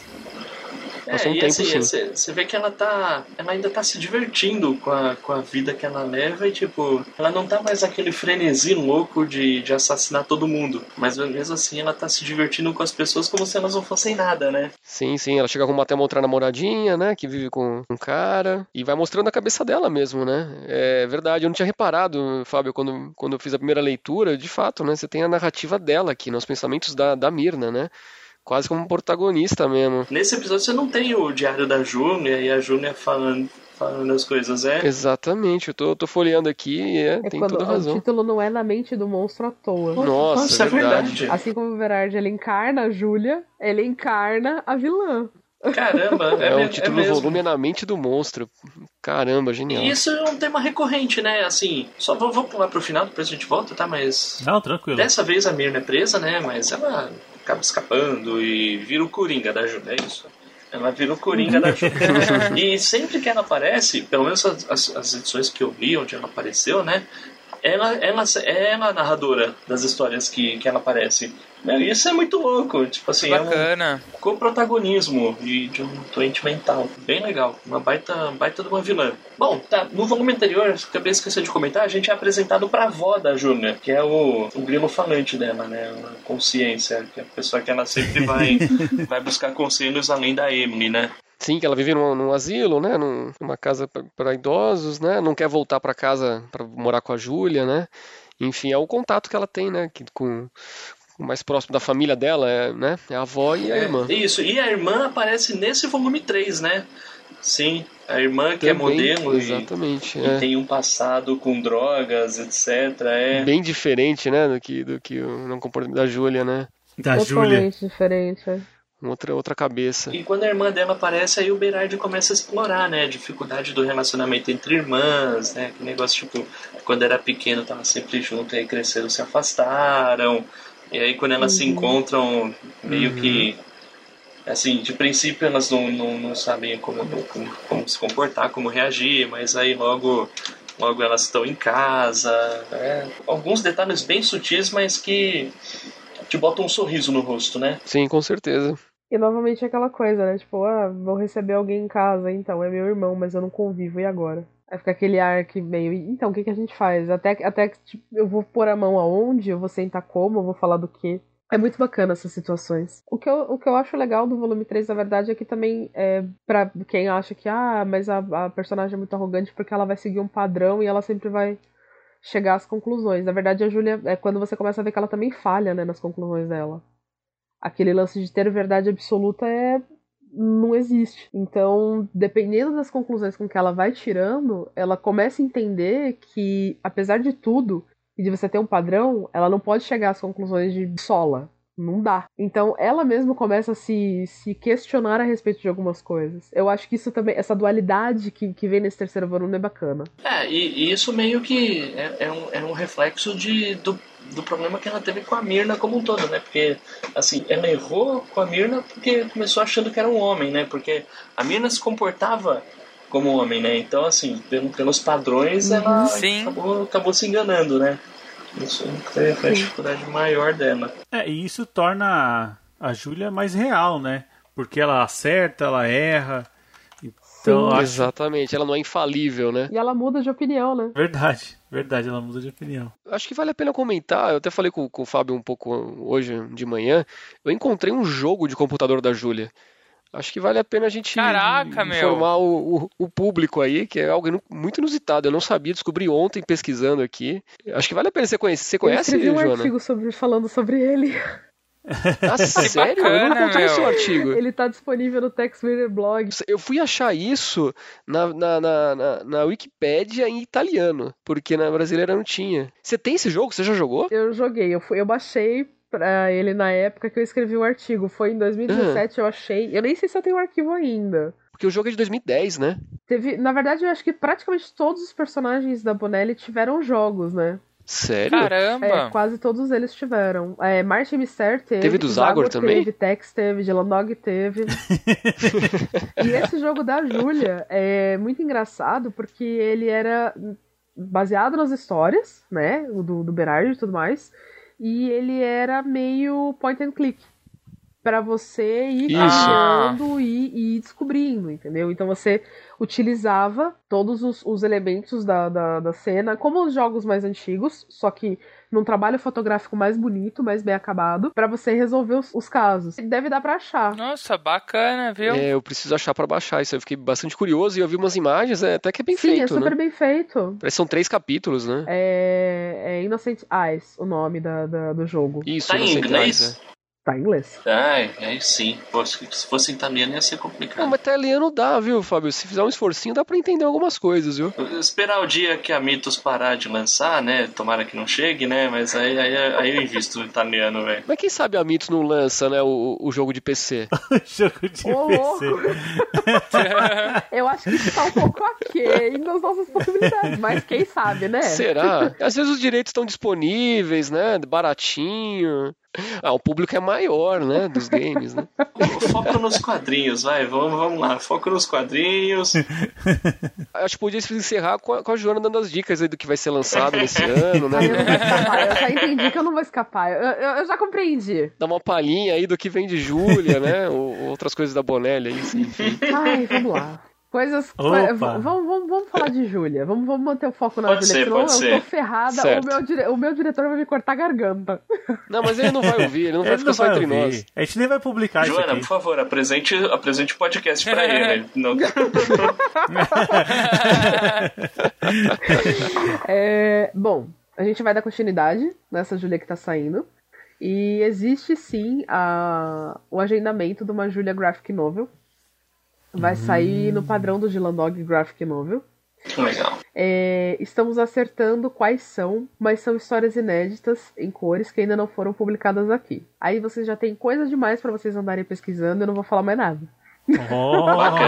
Passou É, um e tempo, assim, sim. você você vê que ela tá. Ela ainda tá se divertindo com a, com a vida que ela leva e, tipo, ela não tá mais aquele frenesi louco de, de assassinar todo mundo. Mas mesmo assim, ela tá se divertindo com as pessoas como se elas não fossem nada, né? Sim, sim, ela chega a arrumar até uma outra namoradinha, né? Que vive com um cara. E vai mostrando a cabeça dela mesmo, né? É verdade, eu não tinha reparado, Fábio, quando, quando eu fiz a primeira leitura, de fato, né? Você tem a narrativa dela aqui, né? Os pensamentos da, da Myrna, né? Quase como um protagonista mesmo. Nesse episódio você não tem o diário da Júlia e a Júlia falando, falando as coisas, é? Exatamente, eu tô, tô folheando aqui e é, É tem quando toda a o razão. título não é na mente do monstro à toa. Nossa, Nossa, é verdade. Assim como o Berard ele encarna a Júlia, ele encarna a vilã. Caramba, é, É, me- o título é do mesmo. volume é Na Mente do Monstro. Caramba, genial. E isso é um tema recorrente, né? Assim, só vou, vou pular pro final, depois a gente volta, tá? Mas Não, tranquilo. dessa vez a Myrna é presa, né? Mas ela acaba escapando e vira o Coringa da Júlia, é isso. Ela vira o Coringa da Júlia. E sempre que ela aparece, pelo menos as, as, as edições que eu li, onde ela apareceu, né? Ela, ela é ela a narradora das histórias que, que ela aparece. Meu, isso é muito louco. Tipo assim, é um Bacana. coprotagonismo de, de um doente mental. Bem legal. Uma baita, baita de uma vilã. Bom, tá. No volume anterior, acabei esquecendo de comentar, a gente é apresentado pra avó da Júlia, que é o, o grilo falante dela, né? A consciência, que é a pessoa que ela sempre vai, vai buscar conselhos além da Emily, né? Sim, que ela vive num, num asilo, né? Num- numa casa para idosos, né? Não quer voltar para casa para morar com a Júlia, né? Enfim, é o contato que ela tem, né? Que, com o mais próximo da família dela, é, né? É a avó e a irmã. É, isso, e a irmã aparece nesse volume três, né? Sim, a irmã que Também, é modelo e, exatamente, e é. tem um passado com drogas, etcétera. É. Bem diferente, né? Do que, do que o não comportamento da Júlia, né? Da Júlia. Totalmente diferente. é. Outra, outra cabeça. E quando a irmã dela aparece, aí o Berard começa a explorar, né? A dificuldade do relacionamento entre irmãs, né? Que negócio, tipo, quando era pequeno tava sempre junto, e aí cresceram, se afastaram. E aí quando elas se encontram, meio que... Assim, de princípio elas não, não, não sabem como, como, como se comportar, como reagir, mas aí logo, logo elas estão em casa. É, alguns detalhes bem sutis, mas que te botam um sorriso no rosto, né? Sim, com certeza. E novamente aquela coisa, né? Tipo, ah, vou receber alguém em casa, então, é meu irmão, mas eu não convivo, e agora? Aí fica aquele ar que meio, então, o que, que a gente faz? Até, até que tipo, eu vou pôr a mão aonde? Eu vou sentar como? Eu vou falar do quê? É muito bacana essas situações. O que eu, o que eu acho legal do volume três, na verdade, é que também, é, pra quem acha que, ah, mas a, a personagem é muito arrogante porque ela vai seguir um padrão e ela sempre vai chegar às conclusões. Na verdade, a Júlia, é quando você começa a ver que ela também falha, né, nas conclusões dela. Aquele lance de ter verdade absoluta é... não existe. Então, dependendo das conclusões com que ela vai tirando, ela começa a entender que, apesar de tudo, e de você ter um padrão, ela não pode chegar às conclusões de sola. Não dá. Então, ela mesma começa a se, se questionar a respeito de algumas coisas. Eu acho que isso também, essa dualidade que, que vem nesse terceiro volume é bacana. É, e, e isso meio que é, é, um, é um reflexo de, do, do problema que ela teve com a Myrna como um todo, né? Porque, assim, ela errou com a Myrna porque começou achando que era um homem, né? Porque a Myrna se comportava como homem, né? Então, assim, pelos padrões, ela acabou, acabou se enganando, né? Isso foi a dificuldade maior dela. É, e isso torna a Júlia mais real, né? Porque ela acerta, ela erra. Então, acho... Exatamente, ela não é infalível, né? E ela muda de opinião, né? Verdade, verdade, ela muda de opinião. Acho que vale a pena comentar, eu até falei com, com o Fábio um pouco hoje de manhã, eu encontrei um jogo de computador da Júlia. Acho que vale a pena a gente Caraca, informar meu. O, o, o público aí, que é algo muito inusitado. Eu não sabia, descobri ontem pesquisando aqui. Acho que vale a pena você conhecer. Você conhece, Joana? Eu escrevi um Joana? artigo sobre, falando sobre ele. Ah, sério? bacana, eu não encontrei meu. o seu artigo. Ele tá disponível no Tex Reader Blog. Eu fui achar isso na, na, na, na, na Wikipédia em italiano, porque na brasileira não tinha. Você tem esse jogo? Você já jogou? Eu joguei, eu, fui, eu baixei pra ele na época que eu escrevi o artigo. Foi em dois mil e dezessete, uhum. Eu achei. Eu nem sei se eu tenho o arquivo ainda. Porque o jogo é de dois mil e dez, né? Teve, na verdade, eu acho que praticamente todos os personagens da Bonelli tiveram jogos, né? Sério? Caramba! É, quase todos eles tiveram. É, Martin Mister teve. Teve do Zagor também? Teve, Tex teve, Dylan teve. E esse jogo da Júlia é muito engraçado porque ele era baseado nas histórias, né? Do, do Berardi e tudo mais. E ele era meio point and click. Pra você ir criando e, e ir descobrindo, entendeu? Então você utilizava todos os, os elementos da, da, da cena, como os jogos mais antigos, só que num trabalho fotográfico mais bonito, mais bem acabado, pra você resolver os, os casos. Deve dar pra achar. Nossa, bacana, viu? É, eu preciso achar pra baixar isso. Eu fiquei bastante curioso e eu vi umas imagens, é, até que é bem Sim, feito, é super né? bem feito. Parece que são três capítulos, né? É, é Innocent Eyes, o nome da, da, do jogo. Isso, tá em Innocent inglês? Eyes, é. Tá em inglês. Ah, é sim. Se fosse italiano ia ser complicado. Não, mas italiano dá, viu, Fábio? Se fizer um esforcinho, dá pra entender algumas coisas, viu? Esperar o dia que a Mitos parar de lançar, né? Tomara que não chegue, né? Mas aí, aí, aí eu invisto no italiano, velho. Mas quem sabe a Mitos não lança, né, o, o jogo de P C? Jogo de Ô, P C. louco! Eu acho que isso tá um pouco aquém nas nossas possibilidades, mas quem sabe, né? Será? Às vezes os direitos estão disponíveis, né? Baratinho. Ah, o público é maior, né? Dos games, né? Foco nos quadrinhos, vai. Vamos, vamos lá. Foco nos quadrinhos. Acho que podia encerrar com a, com a Joana dando as dicas aí do que vai ser lançado nesse ano, né? Ai, eu não vou escapar. Eu já entendi que eu não vou escapar. Eu, eu, eu já compreendi. Dá uma palhinha aí do que vem de Júlia, né? Ou outras coisas da Bonelli aí, enfim. Ai, vamos lá. Coisas. Co... Vamos, vamos, vamos falar de Júlia. Vamos, vamos manter o foco na pode Júlia. Ser, senão pode eu ser. tô ferrada. O meu, dire... o meu diretor vai me cortar a garganta. Não, mas ele não vai ouvir, ele não vai Ele ficar não só vai entre ouvir. nós. A gente nem vai publicar Joana, isso aqui. por favor, apresente, apresente o podcast pra ele. Não... é, bom, a gente vai dar continuidade nessa Júlia que tá saindo. E existe sim a... o agendamento de uma Júlia Graphic Novel. Vai sair no padrão do Dylan Dog Graphic Novel. Legal. É, estamos acertando quais são, mas são histórias inéditas em cores que ainda não foram publicadas aqui. Aí vocês já tem coisa demais pra vocês andarem pesquisando, eu não vou falar mais nada. Oh.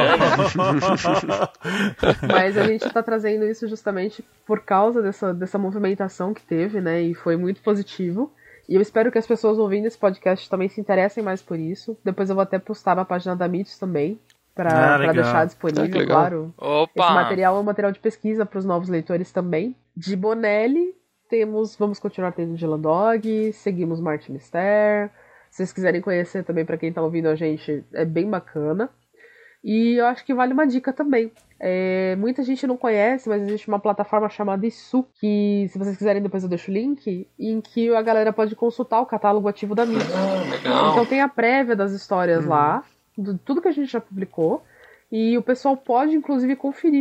Mas a gente tá trazendo isso justamente por causa dessa, dessa movimentação que teve, né? E foi muito positivo. E eu espero que as pessoas ouvindo esse podcast também se interessem mais por isso. Depois eu vou até postar na página da Mitos também. Pra, ah, pra deixar disponível, ah, claro. Opa. Esse material é um material de pesquisa para os novos leitores também. De Bonelli, temos, vamos continuar tendo Dylan Dog, seguimos Martin Mister. Se vocês quiserem conhecer também, para quem tá ouvindo a gente, é bem bacana. E eu acho que vale uma dica também. É, muita gente não conhece, mas existe uma plataforma chamada Issu, que, se vocês quiserem, depois eu deixo o link, em que a galera pode consultar o catálogo ativo da mídia. Ah, legal. Então tem a prévia das histórias hum. lá, de tudo que a gente já publicou, e o pessoal pode, inclusive, conferir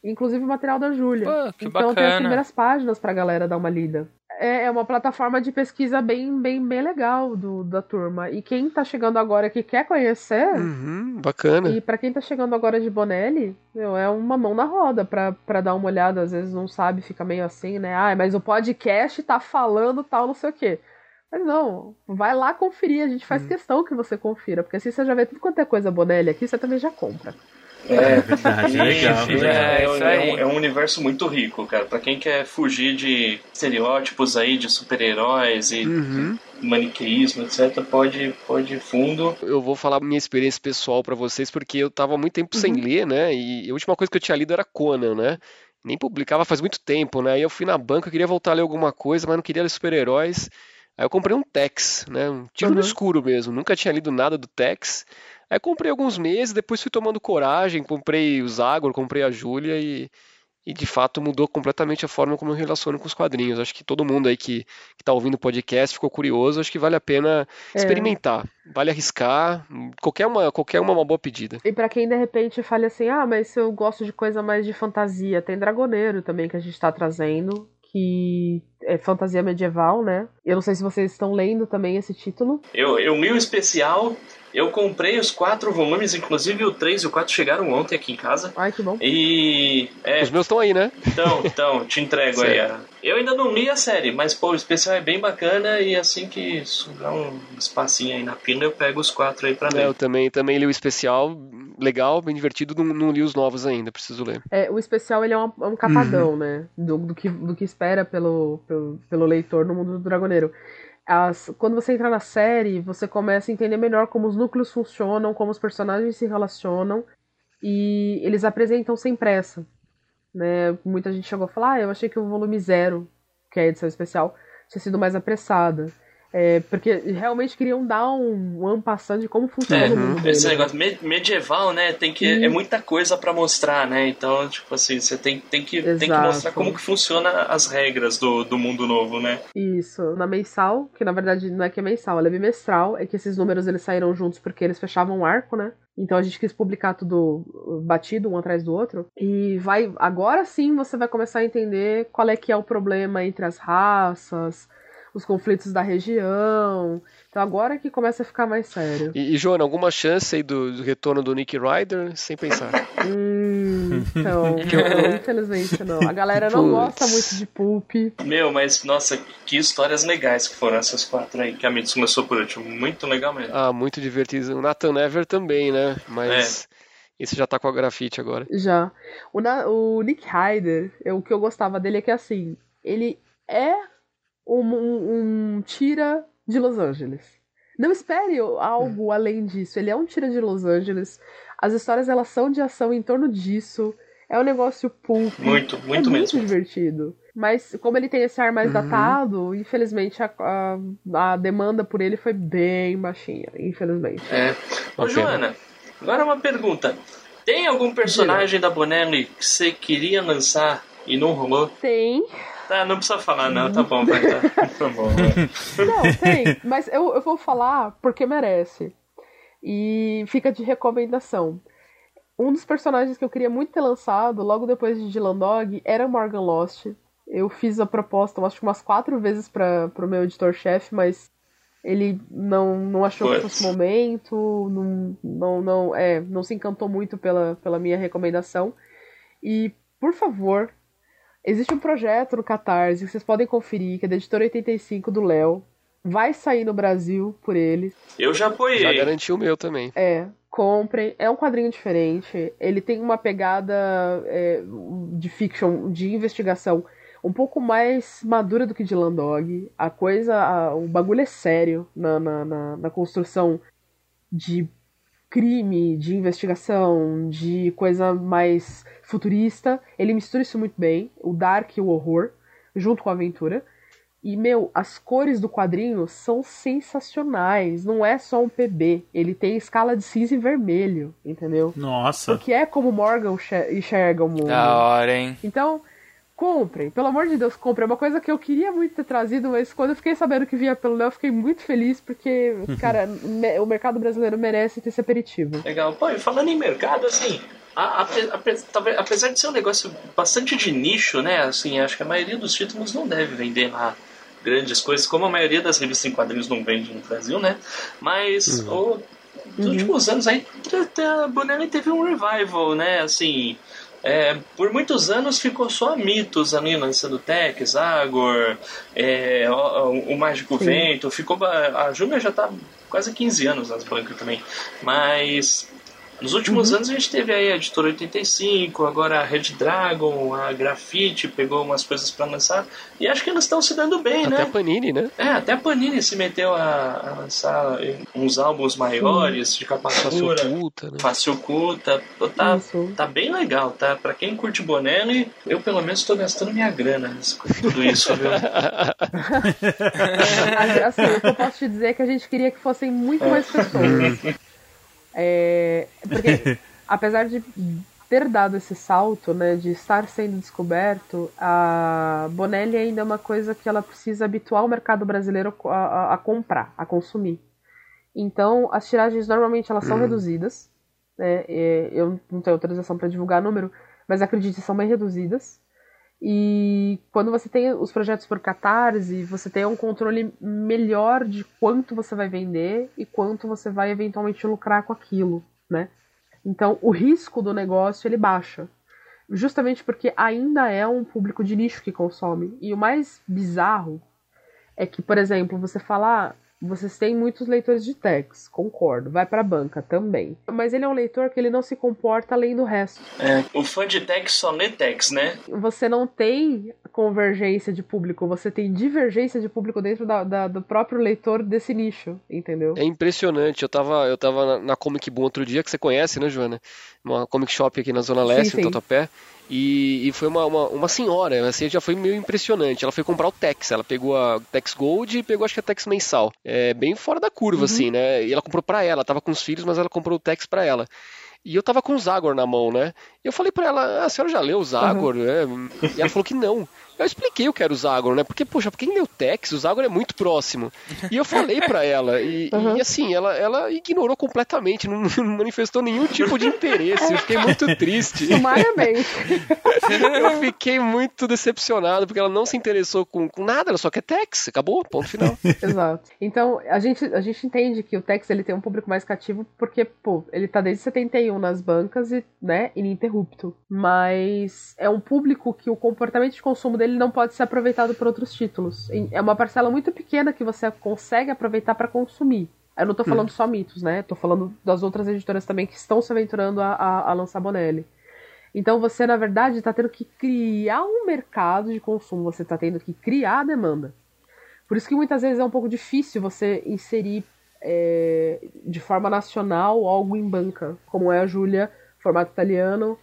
inclusive o material da Júlia. Pô, que então bacana. tem as primeiras páginas pra galera dar uma lida. É, é uma plataforma de pesquisa bem, bem, bem legal do, da turma. E quem tá chegando agora que quer conhecer, Uhum, bacana. e pra quem tá chegando agora de Bonelli, meu, é uma mão na roda pra, pra dar uma olhada. Às vezes não sabe, fica meio assim, né? Ah, mas o podcast tá falando tal, não sei o quê. Mas não, vai lá conferir, a gente faz questão que você confira, porque assim você já vê tudo quanto é coisa Bonelli aqui, você também já compra. É verdade, legal. Enfim, é, É, é, um, isso aí. é um- é um universo muito rico, cara. Pra quem quer fugir de estereótipos aí de super-heróis e Uhum. maniqueísmo, etcétera, pode, pode ir fundo. Eu vou falar minha experiência pessoal pra vocês, porque eu tava há muito tempo sem ler, né? E a última coisa que eu tinha lido era Conan, né? Nem publicava faz muito tempo, né? Aí eu fui na banca, eu queria voltar a ler alguma coisa, mas não queria ler super-heróis. Aí eu comprei um Tex, né? Um tiro no Uhum. escuro mesmo. Nunca tinha lido nada do Tex. Aí comprei alguns meses, depois fui tomando coragem, comprei o Zagor, comprei a Júlia e, e de fato mudou completamente a forma como eu relaciono com os quadrinhos. Acho que todo mundo aí que, que tá ouvindo o podcast ficou curioso, acho que vale a pena É. experimentar, vale arriscar, qualquer uma, qualquer uma é uma boa pedida. E pra quem de repente fale assim, ah, mas eu gosto de coisa mais de fantasia, tem Dragoneiro também que a gente tá trazendo, que é fantasia medieval, né? Eu não sei se vocês estão lendo também esse título. Eu, eu li o especial, eu comprei os quatro volumes, inclusive o três e o quatro chegaram ontem aqui em casa. Ai, que bom. E. É, Os meus estão aí, né? então, então, te entrego aí. a- Eu ainda não li a série, mas pô, o especial é bem bacana e assim que sobrar um espacinho aí na pila, eu pego os quatro aí pra É, ler. eu também, também li o especial, legal, bem divertido, não, não li os novos ainda, preciso ler. É, o especial ele é, uma- é um catadão, né? Do, do, que, do que espera pelo, pelo, pelo leitor no mundo do Dragoneiro. As, quando você entra na série, você começa a entender melhor como os núcleos funcionam, como os personagens se relacionam, e eles apresentam sem pressa, né? Muita gente chegou a falar, ah, eu achei que o volume zero, que é a edição especial, tinha sido mais apressada. É, porque realmente queriam dar um um passando de como funciona É, o mundo esse dele. negócio me- medieval, né? Tem que, Sim. é muita coisa pra mostrar, né? Então, tipo assim, você tem, tem, que, tem que Exato. mostrar como que funciona as regras do, do mundo novo, né? Isso, na mensal, que na verdade não é que é mensal, ela é bimestral, é que esses números eles saíram juntos porque eles fechavam um arco, né? Então a gente quis publicar tudo batido um atrás do outro. E vai, agora sim você vai começar a entender qual é que é o problema entre as raças, os conflitos da região. Então agora que começa a ficar mais sério. E, e Joana, alguma chance aí do, do retorno do Nick Ryder? Sem pensar. Hum, então, não, infelizmente não. A galera não Putz. gosta muito de Pulp. Meu, mas nossa, que histórias legais que foram essas quatro aí, que a Mitsu começou por último. Muito legal mesmo. Ah, muito divertido. O Nathan Never também, né? Mas esse já tá com a grafite agora. Já. O, Na- o Nick Ryder, eu- o que eu gostava dele é que, assim, ele é um, um- um tira de Los Angeles. Não espere algo além disso. Ele é um tira de Los Angeles. As histórias, elas são de ação em torno disso. É um negócio pulp. Muito, É muito muito mesmo. divertido. Mas como ele tem esse ar mais datado, infelizmente a, a, a demanda por ele foi bem baixinha. Infelizmente. É. Ô, Ok. Joana, agora uma pergunta. Tem algum personagem da Bonelli que você queria lançar e não rolou? Tem. Tá, não precisa falar não, tá bom, vai, tá, tá bom. Vai. Não, tem, mas eu, eu vou falar porque merece. E fica de recomendação. Um dos personagens que eu queria muito ter lançado, logo depois de Dylan Dog, era Morgan Lost. Eu fiz a proposta, eu acho que umas quatro vezes para pro meu editor-chefe, mas ele não, não achou que Puts. fosse o momento, não, não, não, é, não se encantou muito pela, pela minha recomendação. E, por favor, existe um projeto no Catarse que vocês podem conferir, que é da Editora oitenta e cinco do Léo. Vai sair no Brasil por ele. Eu já Já apoiei. garanti o meu também. É, comprem. É um quadrinho diferente. Ele tem uma pegada é, de fiction, de investigação, um pouco mais madura do que de Landog. A coisa, a- o bagulho é sério na, na, na, na construção de crime, de investigação, de coisa mais futurista. Ele mistura isso muito bem, o dark e o horror, junto com a aventura. E, meu, as cores do quadrinho são sensacionais. Não é só um P B. Ele tem escala de cinza e vermelho, entendeu? Nossa. Porque é como Morgan che- enxerga o mundo. Da hora, hein? Então, comprem. Pelo amor de Deus, comprem. É uma coisa que eu queria muito ter trazido, mas quando eu fiquei sabendo que vinha pelo Léo, eu fiquei muito feliz, porque, cara, me- o mercado brasileiro merece ter esse aperitivo. Legal. Pô, e falando em mercado, assim, A, a, a, apesar de ser um negócio bastante de nicho, né? Assim, acho que a maioria dos títulos não deve vender lá grandes coisas, como a maioria das revistas em quadrinhos não vende no Brasil, né? Mas uhum. o, nos uhum. últimos anos aí a Bonelli teve um revival, né? Assim, é, por muitos anos ficou só mitos ali lançando Tex, Agor, é, o, o Mágico Sim. Vento, ficou a, a Júlia já tá quase quinze anos nas bancas também, mas nos últimos uhum. anos a gente teve aí a Editora oitenta e cinco, agora a Red Dragon, a Grafite pegou umas coisas pra lançar e acho que elas estão se dando bem, até né? Até a Panini, né? É, até a Panini se meteu a, a lançar uns álbuns maiores Sim. de capa dura, Face oculta, né? Face oculta, tá, tá bem legal, tá? Pra quem curte Bonelli, eu pelo menos tô gastando minha grana com tudo isso, viu? Assim, o que eu posso te dizer é que a gente queria que fossem muito é. mais pessoas. É, porque apesar de ter dado esse salto, né, de estar sendo descoberto, a Bonelli ainda é uma coisa que ela precisa habituar o mercado brasileiro a, a, a comprar, a consumir. Então as tiragens normalmente elas são hum. reduzidas, né, eu não tenho autorização para divulgar número, mas acredite, são bem reduzidas. E quando você tem os projetos por Catarse, você tem um controle melhor de quanto você vai vender e quanto você vai eventualmente lucrar com aquilo, né? Então, o risco do negócio, ele baixa. Justamente porque ainda é um público de nicho que consome. E o mais bizarro é que, por exemplo, você fala... Ah, vocês têm muitos leitores de Tex, concordo, vai pra banca também. Mas ele é um leitor que ele não se comporta além do resto. É, o fã de Tex só lê Tex, né? Você não tem convergência de público, você tem divergência de público dentro da, da, do próprio leitor desse nicho, entendeu? É impressionante, eu tava, eu tava na, na Comic Boom outro dia, que você conhece, né, Joana? Uma comic shop aqui na Zona Leste, sim, sim. em Tatuapé. E, e foi uma, uma, uma senhora, assim, já foi meio impressionante. Ela foi comprar o Tex, ela pegou a Tex Gold e pegou, acho que a Tex mensal. É bem fora da curva, uhum. assim, né? E ela comprou pra ela, tava com os filhos, mas ela comprou o Tex pra ela. E eu tava com o Zagor na mão, né? E eu falei pra ela, ah, a senhora já leu o Zagor? Uhum. É. E ela falou que não. Eu expliquei o que era o Zagor, né? Porque, poxa, quem leu o Tex, o Zagor é muito próximo. E eu falei pra ela, e, uhum. e assim, ela, ela ignorou completamente, não, não manifestou nenhum tipo de interesse. Eu fiquei muito triste. Sumariamente. Eu fiquei muito decepcionado, porque ela não se interessou com, com nada, ela só quer Tex, acabou, ponto final. Exato. Então, a gente, a gente entende que o Tex ele tem um público mais cativo, porque, pô, ele tá desde setenta e um nas bancas, e, né, ininterrupto. Mas é um público que o comportamento de consumo dele não pode ser aproveitado por outros títulos. É uma parcela muito pequena que você consegue aproveitar para consumir. Eu não tô falando hum. só mitos, né? Tô falando das outras editoras também que estão se aventurando a, a, a lançar Bonelli. Então você, na verdade, tá tendo que criar um mercado de consumo, você tá tendo que criar a demanda. Por isso que muitas vezes é um pouco difícil você inserir é, de forma nacional algo em banca, como é a Júlia, formato italiano,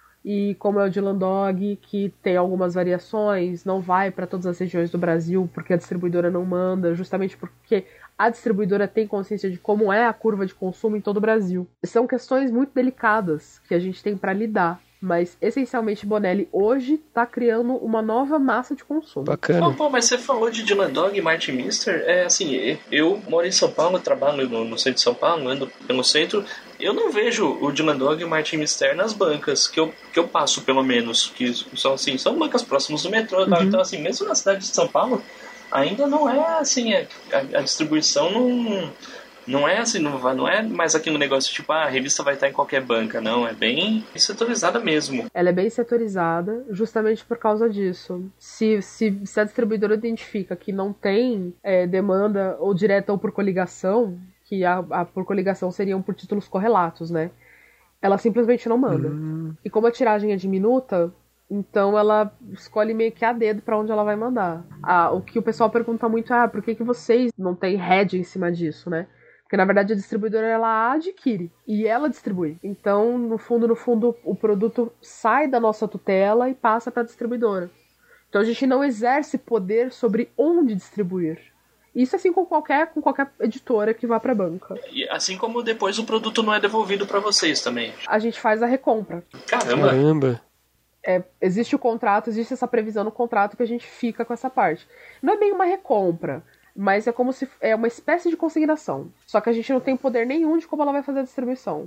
e como é o Dylan Dog, que tem algumas variações, não vai para todas as regiões do Brasil, porque a distribuidora não manda, justamente porque a distribuidora tem consciência de como é a curva de consumo em todo o Brasil. São questões muito delicadas que a gente tem para lidar, mas essencialmente Bonelli hoje está criando uma nova massa de consumo. Bacana. Oh, pô, mas você falou de Dylan Dog e Martin Mister, é assim, eu moro em São Paulo, trabalho no, no centro de São Paulo, ando pelo centro, eu não vejo o Dylan Dog e o Martin Mister nas bancas, que eu, que eu passo pelo menos, que são assim, são bancas próximas do metrô, uhum. Então assim, mesmo na cidade de São Paulo, ainda não é assim, a, a, a distribuição não... Não é assim, não, não é mais aquele negócio tipo, ah, a revista vai estar em qualquer banca, não, é bem setorizada mesmo. Ela é bem setorizada justamente por causa disso. Se, se, se a distribuidora identifica que não tem é, demanda ou direta ou por coligação, que a, a por coligação seriam por títulos correlatos, né? Ela simplesmente não manda. Uhum. E como a tiragem é diminuta, então ela escolhe meio que a dedo pra onde ela vai mandar. Ah, o que o pessoal pergunta muito é, ah, por que, que vocês não têm head em cima disso, né? Porque, na verdade, a distribuidora, ela adquire e ela distribui. Então, no fundo, no fundo, o produto sai da nossa tutela e passa para a distribuidora. Então, a gente não exerce poder sobre onde distribuir. Isso assim com qualquer, com qualquer editora que vá para a banca. E assim como depois o produto não é devolvido para vocês também. A gente faz a recompra. Caramba! Caramba. É, existe o contrato, existe essa previsão no contrato que a gente fica com essa parte. Não é bem uma recompra, mas é como se é uma espécie de consignação. Só que a gente não tem poder nenhum de como ela vai fazer a distribuição.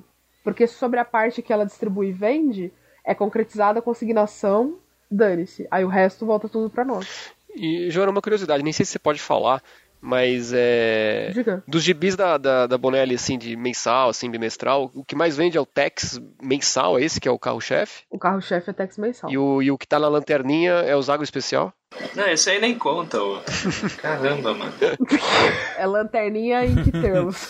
Porque sobre a parte que ela distribui e vende, é concretizada a consignação, dane-se. Aí o resto volta tudo pra nós. E, Joana, uma curiosidade, nem sei se você pode falar, mas é... Diga. Dos gibis da, da, da Bonelli, assim, de mensal, assim, bimestral, o que mais vende é o Tex mensal, é esse que é o carro-chefe? O carro-chefe é Tex mensal. E o, e o que tá na lanterninha é o Zago especial? Não, esse aí nem conta, ô. Caramba, mano. É lanterninha em que termos?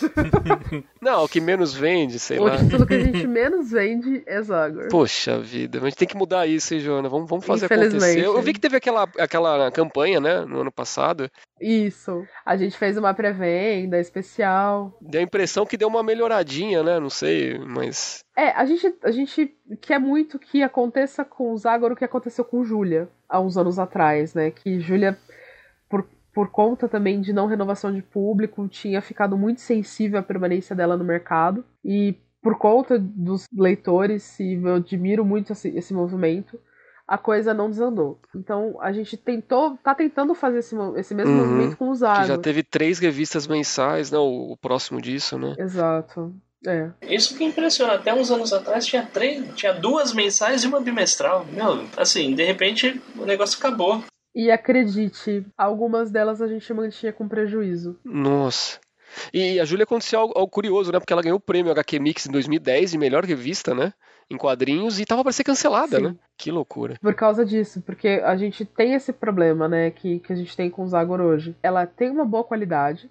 Não, o que menos vende, sei O lá. título que a gente menos vende é Zagor. Poxa vida, a gente tem que mudar isso, hein, Joana? Vamos, vamos fazer Infelizmente. acontecer. Eu vi que teve aquela, aquela campanha, né, no ano passado. Isso. A gente fez uma pré-venda especial. Deu a impressão que deu uma melhoradinha, né? Não sei, mas... É, a gente, a gente quer muito que aconteça com o Zagor o que aconteceu com Júlia há uns anos atrás, né? Que Júlia, por, por conta também de não renovação de público, tinha ficado muito sensível à permanência dela no mercado. E por conta dos leitores, e eu admiro muito esse, esse movimento, a coisa não desandou. Então a gente tentou, tá tentando fazer esse, esse mesmo Uhum. movimento com o Zagor. Que já teve três revistas mensais, né? O, o próximo disso, né? Exato. É. Isso que impressiona. Até uns anos atrás tinha três, tinha duas mensais e uma bimestral. Meu, assim, de repente o negócio acabou. E acredite, algumas delas a gente mantinha com prejuízo. Nossa. E a Júlia aconteceu algo, algo curioso, né? Porque ela ganhou o prêmio agá quê Mix em dois mil e dez de melhor revista, né? Em quadrinhos, e tava pra ser cancelada, Sim. né? Que loucura. Por causa disso, porque a gente tem esse problema, né, que, que a gente tem com o Zagor hoje. Ela tem uma boa qualidade,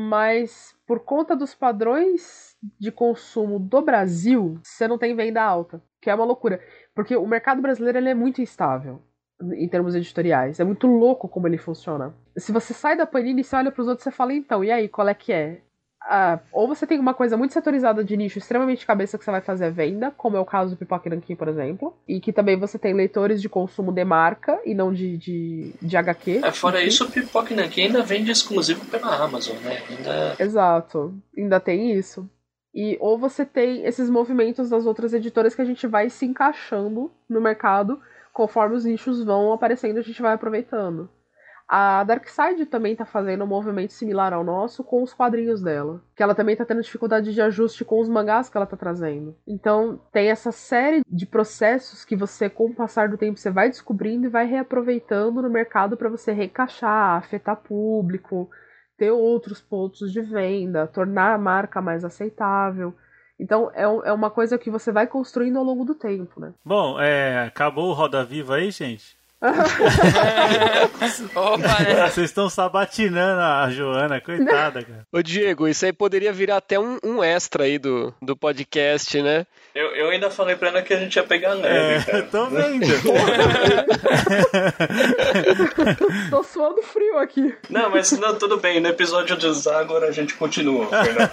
mas por conta dos padrões de consumo do Brasil, você não tem venda alta, que é uma loucura. Porque o mercado brasileiro ele é muito instável em termos editoriais. É muito louco como ele funciona. Se você sai da Panini e você olha pros outros, você fala, então, e aí, qual é que é? Ah, ou você tem uma coisa muito setorizada de nicho, extremamente cabeça que você vai fazer a venda, como é o caso do Pipoca e Nanquim, por exemplo, e que também você tem leitores de consumo de marca e não de, de, de agá quê. É, fora isso, o Pipoca e Nanquim ainda vende exclusivo pela Amazon, né? Ainda... Exato, ainda tem isso. E ou você tem esses movimentos das outras editoras que a gente vai se encaixando no mercado, conforme os nichos vão aparecendo, a gente vai aproveitando. A Darkside também tá fazendo um movimento similar ao nosso com os quadrinhos dela. Que ela também tá tendo dificuldade de ajuste com os mangás que ela tá trazendo. Então tem essa série de processos que você, com o passar do tempo, você vai descobrindo e vai reaproveitando no mercado para você reencaixar, afetar público, ter outros pontos de venda, tornar a marca mais aceitável. Então é, um, é uma coisa que você vai construindo ao longo do tempo, né? Bom, é, acabou o Roda Viva aí, gente? Opa, né? Vocês estão sabatinando a Joana, coitada, cara. Ô Diego, isso aí poderia virar até um, um extra aí do, do podcast, né? Eu, eu ainda falei pra ela que a gente ia pegar neve, É, cara. tô vendo. Tô suando frio aqui. Não, mas não, tudo bem. No episódio de Zagor a gente continua, Fernando.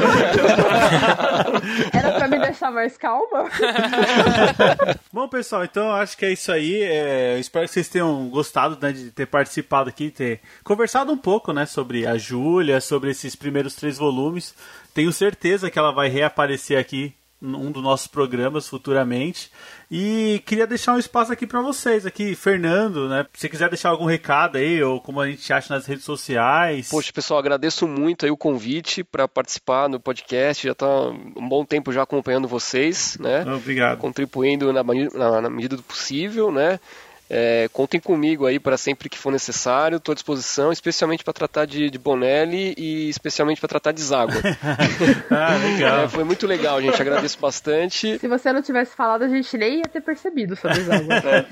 Era pra me deixar mais calma? Bom, pessoal, então eu acho que é isso aí. É, eu espero que vocês tenham gostado, né, de ter participado aqui, ter conversado um pouco, né, sobre a Júlia, sobre esses primeiros três volumes. Tenho certeza que ela vai reaparecer aqui num dos nossos programas futuramente. E queria deixar um espaço aqui para vocês, aqui, Fernando, né? Se quiser deixar algum recado aí, ou como a gente acha nas redes sociais. Poxa, pessoal, agradeço muito aí o convite para participar no podcast. Já tá um bom tempo já acompanhando vocês, né? Obrigado. Contribuindo na, na, na medida do possível, né? É, contem comigo aí para sempre que for necessário, estou à disposição, especialmente para tratar de, de Bonelli e especialmente para tratar de Zagor. Ah, legal. É, foi muito legal, gente, agradeço bastante. Se você não tivesse falado, a gente nem ia ter percebido sobre Zagor.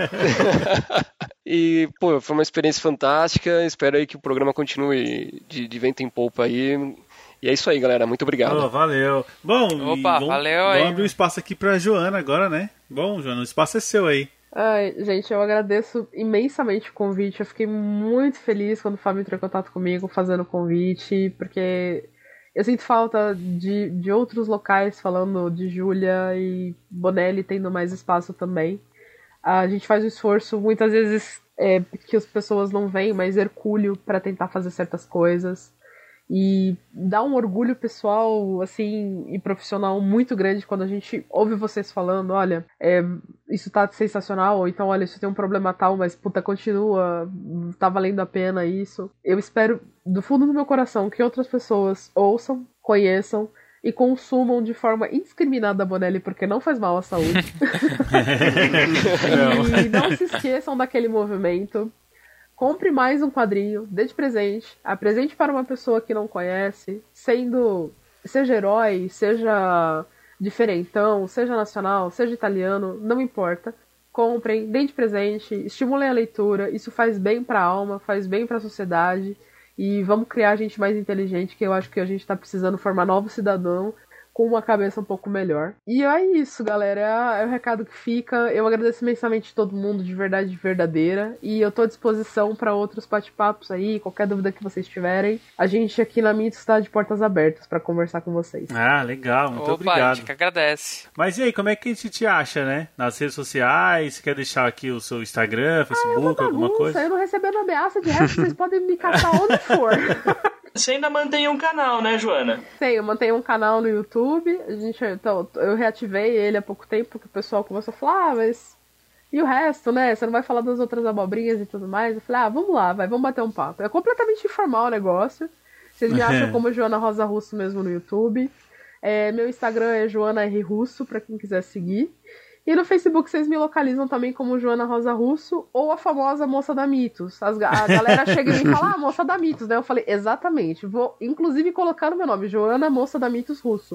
E, pô, foi uma experiência fantástica, espero aí que o programa continue de, de vento em polpa aí. E é isso aí, galera, muito obrigado. Oh, valeu. Bom, Opa, vamos, valeu aí. Vamos abrir um espaço aqui para Joana agora, né? Bom, Joana, o espaço é seu aí. Ai, gente, eu agradeço imensamente o convite. Eu fiquei muito feliz quando o Fábio entrou em contato comigo fazendo o convite, porque eu sinto falta de, de outros locais falando de Júlia e Bonelli tendo mais espaço também. A gente faz um esforço, muitas vezes, é, que as pessoas não veem, mas hercúleo para tentar fazer certas coisas. E dá um orgulho pessoal, assim, e profissional muito grande quando a gente ouve vocês falando, olha, é, isso tá sensacional, ou então, olha, isso tem um problema tal, mas, puta, continua, tá valendo a pena isso. Eu espero, do fundo do meu coração, que outras pessoas ouçam, conheçam, e consumam de forma indiscriminada a Bonelli, porque não faz mal à saúde. E não se esqueçam daquele movimento. Compre mais um quadrinho, dê de presente, apresente para uma pessoa que não conhece, sendo, seja herói, seja diferentão, seja nacional, seja italiano, não importa. Comprem, deem de presente, estimulem a leitura, isso faz bem para a alma, faz bem para a sociedade. E vamos criar gente mais inteligente, que eu acho que a gente tá precisando formar novo cidadão com uma cabeça um pouco melhor. E é isso, galera. É o recado que fica. Eu agradeço imensamente todo mundo, de verdade verdadeira. E eu tô à disposição para outros bate-papos aí, qualquer dúvida que vocês tiverem. A gente aqui na Mitos está de portas abertas para conversar com vocês. Ah, legal. Muito Opa, obrigado. A gente que agradece. Mas e aí, como é que a gente te acha, né? Nas redes sociais? Você quer deixar aqui o seu Instagram, Facebook, ah, alguma coisa? Eu não recebendo ameaça, de resto vocês podem me caçar onde for. Você ainda mantém um canal, né, Joana? Sim, eu mantenho um canal no YouTube. A gente, então, eu reativei ele há pouco tempo, porque o pessoal começou a falar, ah, mas e o resto, né? Você não vai falar das outras abobrinhas e tudo mais? Eu falei, ah, vamos lá, vai, vamos bater um papo. É completamente informal o negócio. Vocês me acham como Joana Rosa Russo mesmo no YouTube. É, meu Instagram é Joana R. Russo, pra quem quiser seguir. E no Facebook vocês me localizam também como Joana Rosa Russo ou a famosa Moça da Mitos. As, a galera chega em mim e fala, ah, Moça da Mitos, né? Eu falei, exatamente. Vou, inclusive, colocar no meu nome, Joana Moça da Mitos Russo.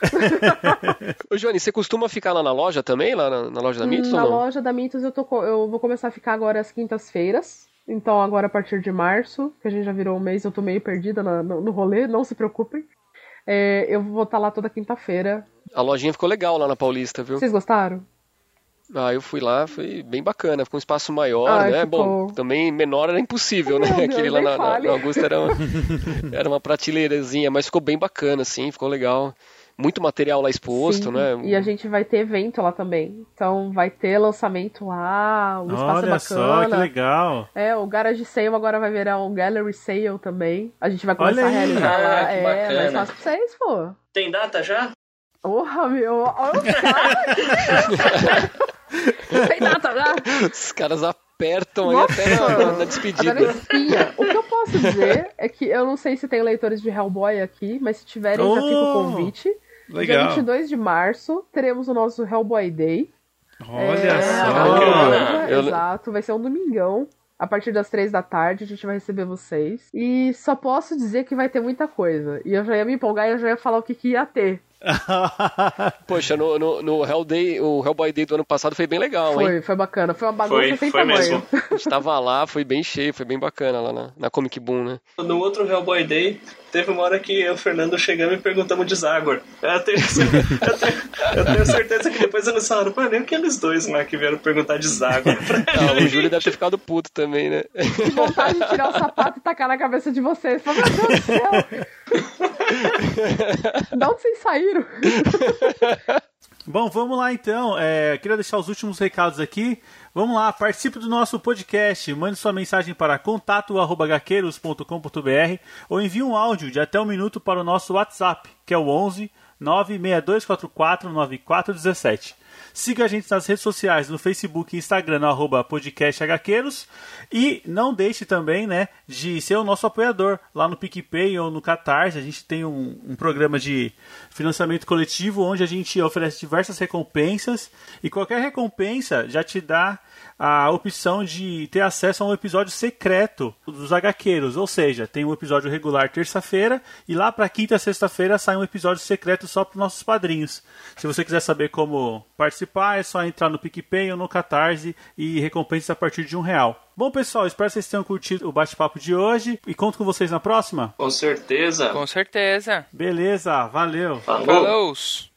Ô, Joane, você costuma ficar lá na loja também? Lá na, na loja da Mitos na ou não? loja da Mitos eu, tô, eu vou começar a ficar agora às quintas-feiras. Então agora a partir de março, que a gente já virou um mês, eu tô meio perdida na, no, no rolê, não se preocupem. É, eu vou estar lá toda quinta-feira. A lojinha ficou legal lá na Paulista, viu? Vocês gostaram? Ah, eu fui lá, foi bem bacana, ficou um espaço maior, Ai, né? Ficou... Bom, também menor era impossível, né? Meu Deus, Aquele lá na, na, na Augusta era uma, era uma prateleirazinha, mas ficou bem bacana, assim, ficou legal. Muito material lá exposto, Sim, né? E a gente vai ter evento lá também. Então vai ter lançamento lá, o espaço Olha é bacana. só, que legal. É, o Garage Sale agora vai virar um Gallery Sale também. A gente vai começar Olha a realizar aí. lá. Ah, que é, bacana. mas fácil pra vocês, pô. Tem data já? Porra, meu. Olha os caras. Tem data já. Os caras apertam aí até na, na despedida. Agora, espinha. O que eu posso dizer é que eu não sei se tem leitores de Hellboy aqui, mas se tiverem, Oh, já fica o convite. Legal. Dia vinte e dois de março, teremos o nosso Hellboy Day. Olha é, só. Eu- Exato, vai ser um domingão. A partir das três da tarde a gente vai receber vocês. E só posso dizer que vai ter muita coisa. E eu já ia me empolgar e eu já ia falar o que, que ia ter. Poxa, no, no, no Hell Day, o Hellboy Day do ano passado foi bem legal, hein? Foi, foi bacana. Foi uma bagunça Foi, sem foi tamanho. mesmo. A gente tava lá, foi bem cheio, foi bem bacana lá na, na Comic Boom, né? No outro Hellboy Day, teve uma hora que eu e o Fernando chegamos e perguntamos de Zagor. Eu tenho, eu tenho, eu tenho certeza que depois eles falaram, mano, e aqueles dois lá que vieram perguntar de Zagor pra Ah, o ele? Júlio deve ter ficado puto também, né? Que vontade de tirar o sapato e tacar na cabeça de vocês. Falei, meu Deus do céu. De onde vocês saíram? Bom, vamos lá então. É, queria deixar os últimos recados aqui. Vamos lá, participe do nosso podcast. Mande sua mensagem para contato arroba gaqueiros ponto com ponto br ou envie um áudio de até um minuto para o nosso WhatsApp, que é o onze nove seis dois quatro quatro nove quatro um sete. Siga a gente nas redes sociais, no Facebook e Instagram, no arroba podcast hqueiros. E não deixe também, né, de ser o nosso apoiador lá no PicPay ou no Catarse. A gente tem um, um programa de financiamento coletivo onde a gente oferece diversas recompensas. E qualquer recompensa já te dá a opção de ter acesso a um episódio secreto dos HQueiros. Ou seja, tem um episódio regular terça-feira e lá para quinta e sexta-feira sai um episódio secreto só para os nossos padrinhos. Se você quiser saber como participar, é só entrar no PicPay ou no Catarse e recompensa a partir de um real. Bom, pessoal, espero que vocês tenham curtido o bate-papo de hoje e conto com vocês na próxima. Com certeza. Com certeza. Beleza, valeu. Falou. Falou.